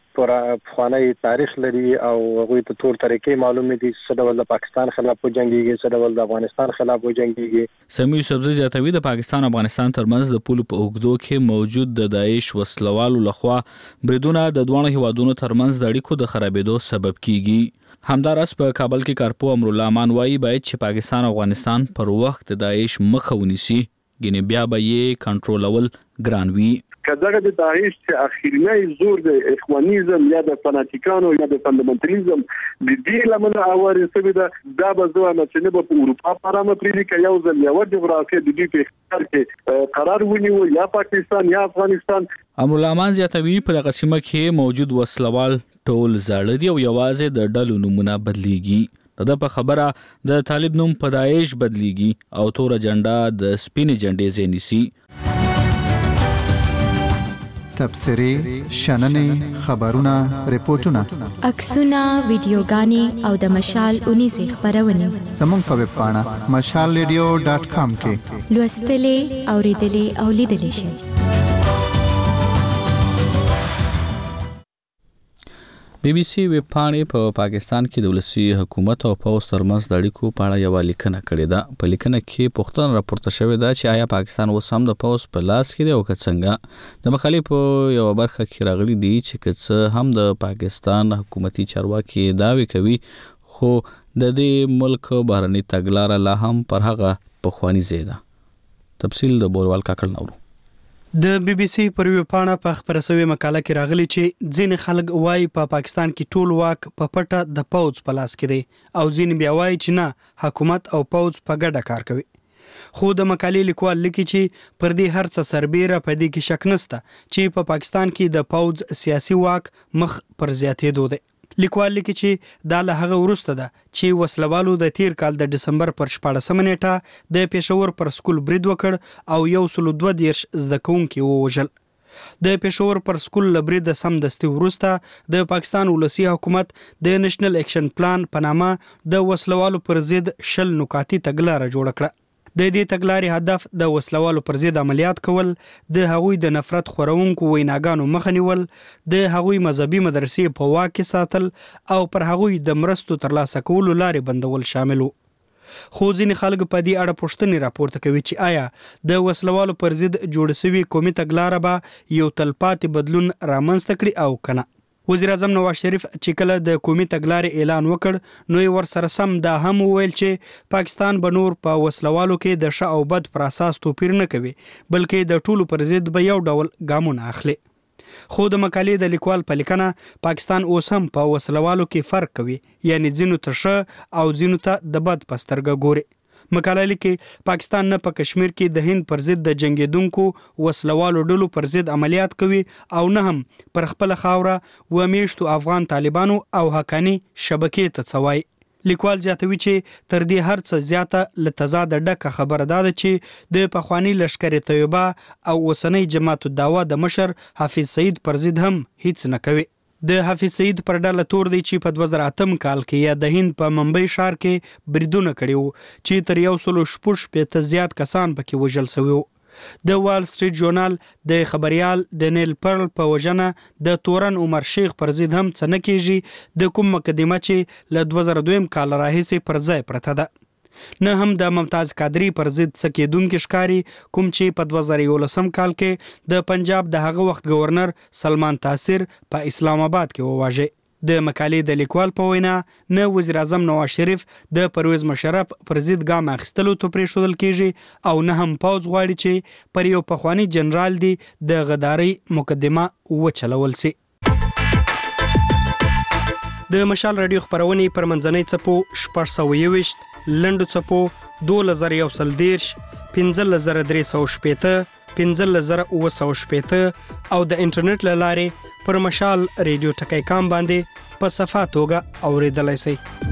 پخوانی تاریخ لري او هغوی ته ټول طریقې معلومې دي څه ډول د پاکستان خلاف وجنګيږي، څه ډول د افغانستان خلاف وجنګيږي. سمیع یوسفزئی زیاتوي د پاکستان او افغانستان ترمنځ د پولو په اوږدو کې موجود د داعش وسلوالو لخوا بریدونه د دوه هیوادونو ترمنځ د اړیکو د خرابېدو سبب کیږي. همدارس په کابل کې کارپو امرالله امان وايي باید چې پاکستان او افغانستان پر وخت د داعش مخه ونیسي، ګینه بیا به یې کنټرولول ګران وي. کداغه د داعش چې اخیرنی زور د اخوانیزم یا د فناتیکانو یا د فندامنټالیزم د دې لمنه اوارې سوي دا به زه چې نه په اروپا پارامتري کې یو ځل یو جغرافیه د دې په اختیار کې قرار ونیو یا پاکستان یا افغانستان. امرالله امان زیاتوي په دغه سیمه کې موجود وسلوال ټول زاړه دي او یوازې د ډلو نومونه بدلیږي. د په خبره د طالب نوم په داعش بدلیږي او تور جنډا د سپینې جنډې ځای نیسي. تبصرې، شننې، خبرونه، ریپورتونه، عکسونه، ویډیوګانې او د مشال 19 خبرونه زموږ په ویب پاڼه mashalradio.com کې لوستلې، اوریدلې او لیدلې شئ. بي بي سي ویب پاڼې په پاکستان کې د ولسی حکومت او پوځ ترمنځ د اړیکو په اړه یو لیکنه کړې ده. په لیکنه کې پوښتنه راپورته شوې ده چې آیا پاکستان اوس هم د پوځ په لاس کې دی او که څنګه. د مخالف په یو برخه کې راغلي دي چې که څه هم د پاکستان حکومتي چارواکي دعوی کوي، خو د دې ملک بهرني تګلاره لا هم پر هغه پخوانی ځای ده. تفصیل د بوروال کاکړ نورو. د بي بي سي پر ویب پاڼه په خبره شوی مقاله کې راغلی چې ځینې خلک وایي په پاکستان کې ټول واک په پټه د پوځ په لاس کې دی او ځینې بیا وایي چې نه، حکومت او پوځ په ګډه کار کوي. خو د مقالې لیکوال لیکي چې پر دې هر څه سربیره په دې کې شک نشته چې په پاکستان کې د پوځ سیاسي واک مخ پر زیاتېدو دی. لیکوال لیکي چې دا له هغه وروسته ده چې وسلوالو د تیر کال د دسمبر پر 14 نیټه د پېښور پر سکول برید وکړ او 132 زده کوونکي ووژل. د پېښور پر سکول لبرید سم دستي وروسته د پاکستان ولسی حکومت د نېشنل اکشن پلان په نامه د وسلوالو پر ضد 10 نکاتي تګلارې جوړ کړه. د دې تګلارې هدف د وسلوالو پر ضد عملیات کول، د هغوی د نفرت خورونکو ویناګانو مخه نیول، د هغوی مذهبي مدرسې په واک کې ساتل او پر هغوی د مرستو ترلاسه کولو لارې بندول شامل وو. خو ځینې خلک په دې اړه پوښتنې راپورته کوي چې آیا د وسلوالو پر ضد جوړ شوی قومي تګلاره به یو تلپاتې بدلون رامنځته کړي او کنه. وزیر اعظم نواز شریف چې کله د قومي تګلارې اعلان وکړ نو یې ورسره سم دا هم وویل چې پاکستان به نور په وسلوالو کې د ښه او بد پر اساس توپیر نه کوي بلکې د ټولو پر ضد به یو ډول ګامونه اخلي. خو د مقالې د لیکوال په لیکنه پاکستان اوس هم په وسلوالو کې فرق کوي، یعنی ځینو ته ښه او ځینو ته د بد په سترګه ګوري. مقاله لیکي پاکستان نه په کشمیر کې د هند پر ضد د جنگیدونکو وسلوالو ډلو پر ضد عملیات کوي او نه هم پر خپل خاوره و میشتو افغان طالبانو او حقانی شبکې ته څوي. لیکوال زیاتوي چې تر دې هر څه زیاته له تضاد ډکه خبره ده چې د پخوانی لشکر طیبه او اوسنۍ جماعت الدعوه د مشر حافظ سعید پر ضد هم هیڅ نه کوي. د حافظ سعید پر ډله تور دی چې په 2008 کال کې یا د هند په ممبئی ښار کې بریدونه کړي وو چې تر 160 زیات کسان پکې وژل شوي وو. د وال سټریټ ژورنال د خبريال ډینیل پرل په وجنه د تورن عمر شیخ پر ضد هم څه نه کیږي د کوم مقدمه چې له 2002 کال راهیسې پر ځای پرته ده. نه هم د ممتاز قادری پر ضد څه کېدونکي ښکاري کوم چې په 2011 کال کې د پنجاب د هغه وخت گورنر سلمان تاثیر په اسلام آباد کې وواژه. د مقالې د لیکوال په وینا نه وزیر اعظم نواز شریف د پرویز مشرف پر ضد ګام اخیستلو ته پرېښودل کیږي او نه هم پوځ غواړي چې پر یو پخوانی جنرال دی د غداري مقدمه وچلول شي. د مشال رادیو خبرونه پر منځنۍ چپو 621 لنډو چپو 2130 15310 15310 او د انټرنیټ له لارې پر مشال ریډیو ټکی کام باندې په صفه توګه اوریدلای شئ.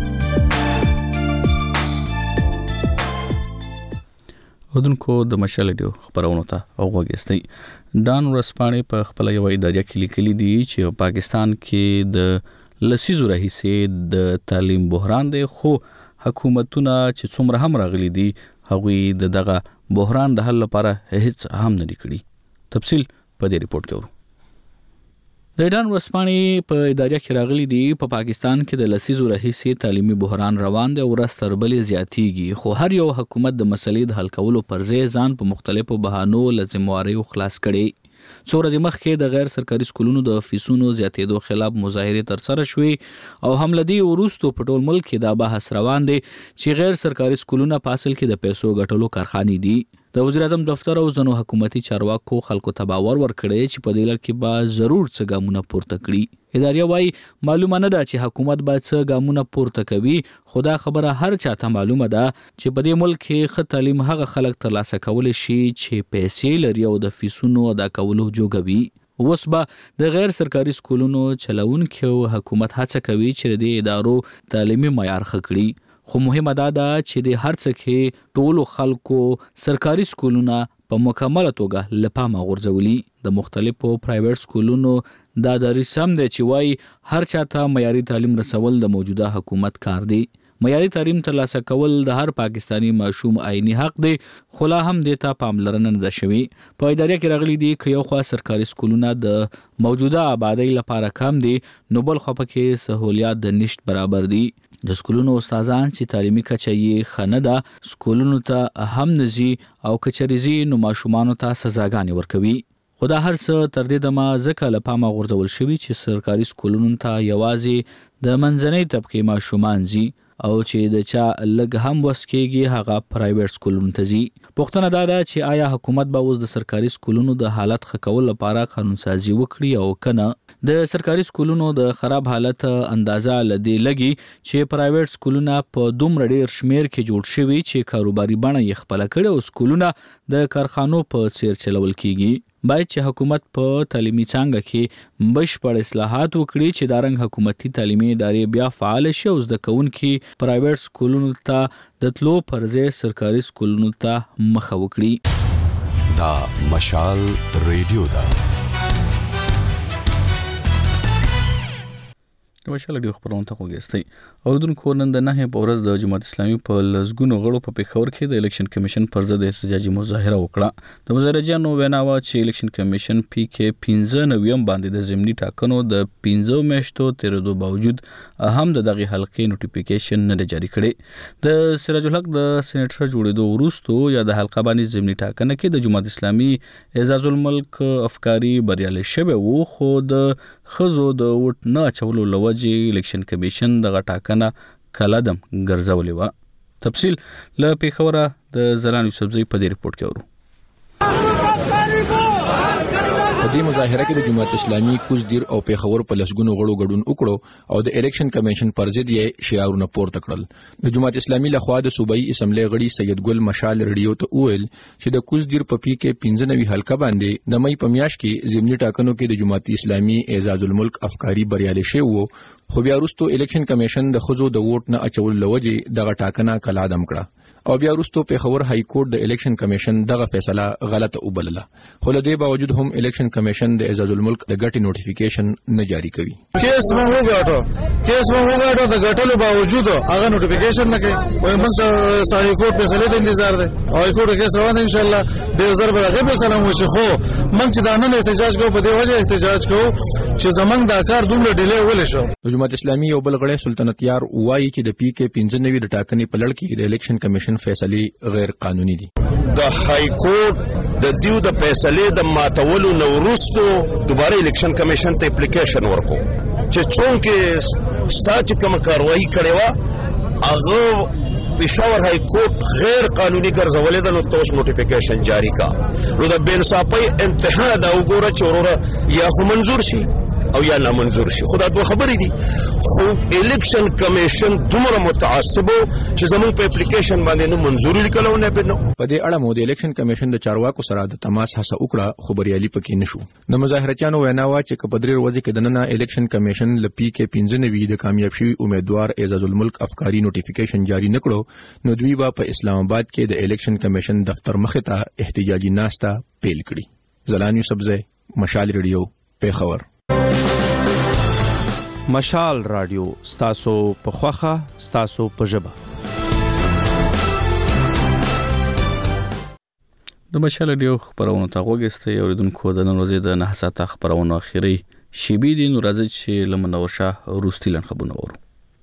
اردوونکو د مشال ریډیو خبرونو ته وګورئ. ډان ورسپانې په خپل یو ادارې کې لیکلي دي چې پاکستان کې د لسیزو راهیسې د تعلیم بحران دی، خو حکومتونه چې څومره هم راغلي دي هغوی دغه بحران د حل لپاره هیڅ هم نه کړي. تفصیل په دې ریپورت کې ورو. د ډان ورسپانې په ادارې کې راغلي دي په پاکستان کې د لسیزو راهیسې تعلیمي بحران روان دی او ورځ تر بلې زیاتیږي، خو هر یو حکومت د مسلې د حل کولو پر ځای ځان په مختلفو بهانو له ذمہواریو خلاص کړي. څو ورځې مخکې د غیر سرکاري سکولونو د فیسونو زیاتېدو خلاف مظاهرې ترسره شوې او هم له دې وروسته په ټول ملک کې دا بحث روان دی چې غیر سرکاري سکولونه په اصل کې د پیسو ګټلو کارخانې دي. د وزیر اعظم دفتر او ځینو حکومتي چارواکو خلکو ته باور ورکړی چې په دې لړ کې به ضرور څه ګامونه پورته کړي. ادارې وايي معلومه نه ده چې حکومت باید څه ګامونه پورته کوي، خو دا خبره هر چاته معلومه ده چې په دې ملک کې ښه تعلیم هغه خلک ترلاسه کولی شي چې پیسې لري او د فیسونو ادا کولو جوګوي. اوس به د غیر سرکاري سکولونو چلونکو حکومت هڅه کوي چې د ادارو تعلیمي معیار ښه کړي، خو مهمه دا ده چې د هر څه کې ټولو خلکو سرکاري سکولونه په مکمله توګه له پامه غورځولي. د مختلفو پرایویټ سکولونو دا دریځ سم دی چې وایي هر چاته معیاري تعلیم رسول د موجوده حکومت کار دی. معیاري تعلیم ترلاسه کول د هر پاکستانی ماشوم عیني حق دی، خو لا هم دې ته پاملرنه نه ده شوې. په ادارې کې راغلي دي که یو خوا سرکاري سکولونه د موجوده آبادی لپاره کم دي نو بل خوا پکې سهولیات د نشت برابر دي. د سکولونو استادان چې تعلیمي کچه یې ښه نه ده سکولونو ته هم نه ځي او که چېرې ځي نو ماشومانو ته سزاګانې ورکوي. خو دا هر څه تر دې دمه ځکه له پامه غورځول شوي چې سرکاري سکولونو ته یوازې د منځنۍ طبقې ماشومان ځي او چې د چا لږ هم وس کېږي هغه پرایویټ سکولونو ته ځي. پوښتنه دا ده چې آیا حکومت به اوس د سرکاري سکولونو د حالت ښه کولو لپاره قانون سازي وکړي او که نه. د سرکاري سکولونو د خراب حالت اندازه له دې لګي چې پرایویټ سکولونه په دومره ډېر شمیر کې جوړ شوي چې کاروباري بڼه یې خپله کړې او سکولونه د کارخانو په څیر چلول کیږي. باید چې حکومت په تعلیمي څانګه کې بشپړ اصلاحات وکړي چې دا رنګ حکومتي تعلیمي ادارې بیا فعال شي او زده کوونکي پرایویټ سکولونو ته د تلو پر ځای سرکاري سکولونو ته مخه وکړي. دا مشال ریډیو ده. مشال ریډیو خبرونه ته وګورئ. اوردونکو نن د 9 په ورځ د جماعت اسلامي په لزګونو غړو په پیښور کې د الیکشن کمیشن پر ضد احتجاجي مظاهره وکړه. د مظاهرجانو ویناوه چې الیکشن کمیشن پی کې 15 نویم باندې د ضمني ټاکنو د 15 میاشتو تیرېدو باوجود هم د دغه حلقې نوټیفیکیشن نه جاری کړي. د سراج الحق د سېنیټر جوړېدو وروسته یا د حلقه باندې ضمني ټاکنه کې د جماعت اسلامي اعزاز الملک افکاری بریالي شوی وو، خو د خزو د ووټ نه اچولو لوجې الیکشن کمیشن دغه ټاکنه کلادم ګرځولې وه. تفصیل له پیښوره د زلان یوسفزۍ په دې ریپورت کې اورو. په دې مظاهره کې د جماعت اسلامي کوزدیر او پیښور په لسګونو غړو ګډون وکړو او د الیکشن کمیشن پر ضد یې شعارونه پورته کړل. د جماعت اسلامي لخوا د صوبایي اسمبلی غړي سید ګل مشال ریډیو ته وویل چې د کوزدیر په پی کې 15 حلقه باندې د مې په میاشت کې ضمني ټاکنو کې د جماعت اسلامي اعزاز الملک افکاری بریالي شوی وو، خو بیا وروسته الیکشن کمیشن د خزو د ووټ نه اچول لوجې دغه ټاکنه کلادم کړه او بیا وروسته پیښور های کورټ د الیکشن کمیشن دغه فیصله غلطه وبلله. خو له دې باوجود هم الیکشن کمیشن د اعزاز الملک د ګټې نوټیفیکیشن نه جاری کوي. کیس مو وګاټو د ګټلو باوجود هغه نوټیفیکیشن نه کوي. وای موږ های کورټ فیصله د انتظار ده. های کورټ کیس روان ان شاء الله د زر به هغه فیصله وشي، خو موږ چې دا نن احتجاج کوو په دې وجه احتجاج کوو چې زمونږ دا کار دومره ډیلی ولې شو. د جماعت اسلامي یو بل غړی سلطنت یار وایي چې د پی کې 15 د ټاکنې په لړ کې د الیکشن کمیشن فیصله غیر قانوني دي. د های کورټ د دیو د فیصله د ماتولو نورستو دوباره الیکشن کمیشن ته اپلیکیشن ورکو چې چونکه ستاسو کوم کاروایی کړي وا هغه پېښور های کورټ غیر قانوني ګرځولې ده، نو تاسو نوټیفیکیشن جاری کا. نو د بے انصافۍ انتها دا وګوره چې وروره یا خو منظور شي او یا نامنظور شي. خدا دوه خبرې دي، خو الیکشن کمیشن دومره متعصب چې زموږ په اپلیکیشن باندې نو منظوري لیکلو نه پېنو. په دې اړه مو د الیکشن کمیشن د چارواکو سره د تماس هڅه وکړه، خو بریالي پکې نشو. د مظاهرچیانو ویناوه چې په درې ورځې کې د نن الیکشن کمیشن لپی کې 15 د کامیاب شوی امیدوار اعزاز الملک افکاری نوټیفیکیشن جاری نکړو، نو دوی به په اسلام آباد کې د الیکشن کمیشن دفتر مخې ته احتجاجي ناسته پیل کړي. زلان یوسفزۍ، مشال ریډیو، پیښور. مشال رادیو ستاسو په خوخه ستاسو په ژبه. د مشال رادیو خبرونه ته وګورئ. اوریدونکو د نن ورځې د 9 ساعته خبرونه اخیری شیبې دي، نو راځي چې لمنور شاه روستي لن خبرونه ورو.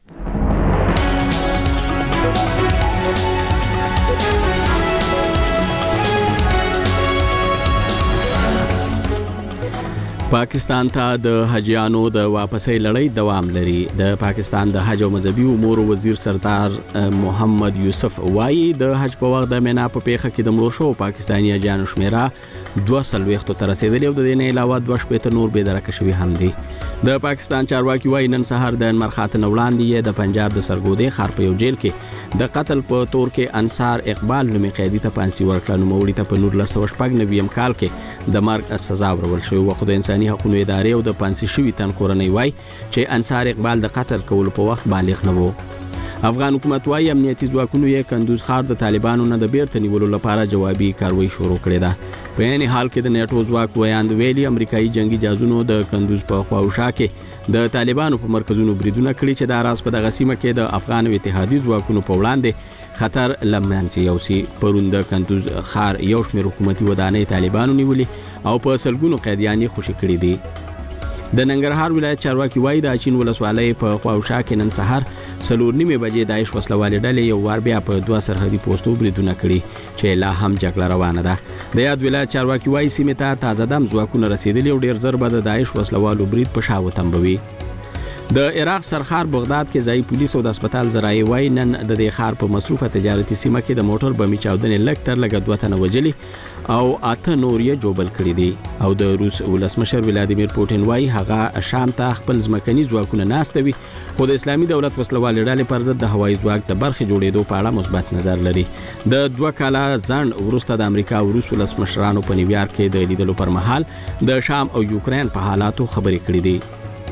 پاکستان ته د حجیانو د واپسۍ لړۍ دوام لري. د پاکستان د حج او مذهبي امور وزیر سردار محمد یوسف وایي د حج په وخت د مینا په پیښه کې د مړو شو پاکستاني حجیانو شمیره 240 ته رسیدلی او د دې نه علاوه 2 نور بې درکه شوي هم دي. د پاکستان چارواکي وایي نن سهار د انمر خاتن وړاندې د پنجاب د سرګودې ښار په یو جیل کې د قتل په تور کې انصار اقبال نومي قیدي ته پانسي ورکړه. نوموړي ته په 1999 کال کې د مرګ سزا ورکول شوې وه، خو د انساني حقوقو ادارې او د پانسي شوي تن کورنۍ وایي چې انصار اقبال د قتل کولو په وخت بالغ نه و. افغان حکومت وایي امنیتي ځواکونو یې کندوز ښار د طالبانو نه د بیرته نیولو لپاره جوابي کاروایی شروع کړې ده. په عین حال کې د نیټو ځواک ویاند ویلي امریکایي جنگي جازونو د کندوز په خواوشا کې د طالبانو په مرکزونو بریدونه کړي چې د راز په دغه سیمه کې د افغان او اتحادي ځواکونو په وړاندې خطر لمنځه یوسي. پرون د کندوز ښار یو شمېر حکومتي ودانۍ طالبانو نیولي او په سلګونو قیدیان یې خوشي کړي دي. د ننګرهار ولایت چارواکي وایي د اچین ولسوالۍ په خواوشا کې نن سهار 4:30 بجې داعش وسلوالې ډلې یو وار بیا په 2 سرحدي پوسټو بریدونه کړي چې لا هم جګړه روانه ده. د یاد ولایت چارواکي وایي سیمې ته تازه دم ځواکونه رسیدلي او ډیر زر به د داعش وسلوالو برید په شا وتمبوي. د عراق سرخار بغداد کې ځای پولیس او د هسپتال ذرایع وایي نن د دې ښار په مصروفه تجارتي سیمه کې د موټر بمي چاودنې لږ تر لږه 2 تنه وژلي او 8 نور یې جوبل کړي دي. او د روس ولسمشر ولادیمیر پوټین وایي هغه شام ته خپل ځمکني ځواکونه ناستوي، خو د اسلامي دولت وسلوالې ډلې پر ضد د هوایي ځواک د برخې جوړېدو په اړه مثبت نظر لري. د 2 کاله ځنډ وروسته د امریکا او روس ولسمشرانو په نیویارک کې د لیدلو پر مهال د شام او یوکرين په حالاتو خبرې کړې دي.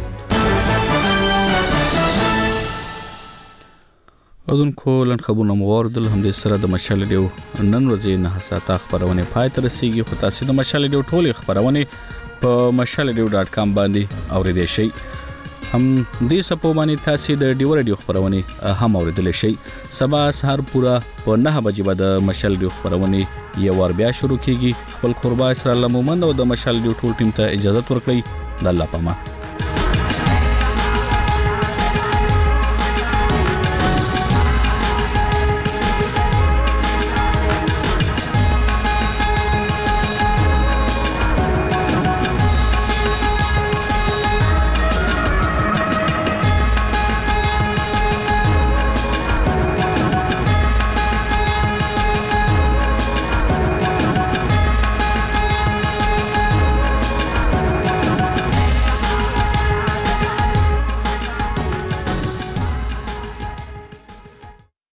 اردونکو لن خبرونه مغوردل هم د سره د مشال ډیو نن ورځې 9 ساعته خبرونه پای ته رسیدي. خو تاسو د مشال ډیو ټولې خبرونه په mashalradio.com باندې اوریدئ شئ. هم دې سپو باندې تاسو د ډیو رادیو خبرونه هم اوریدل شي. سبا سهار پورا په 9 بجې به د مشال ډیو خبرونه یو ور بیا شروع کیږي. خپل قربا اسرائیل مومند او د مشال ډیو ټول ټیم ته اجازه ورکړئ. د الله پامان.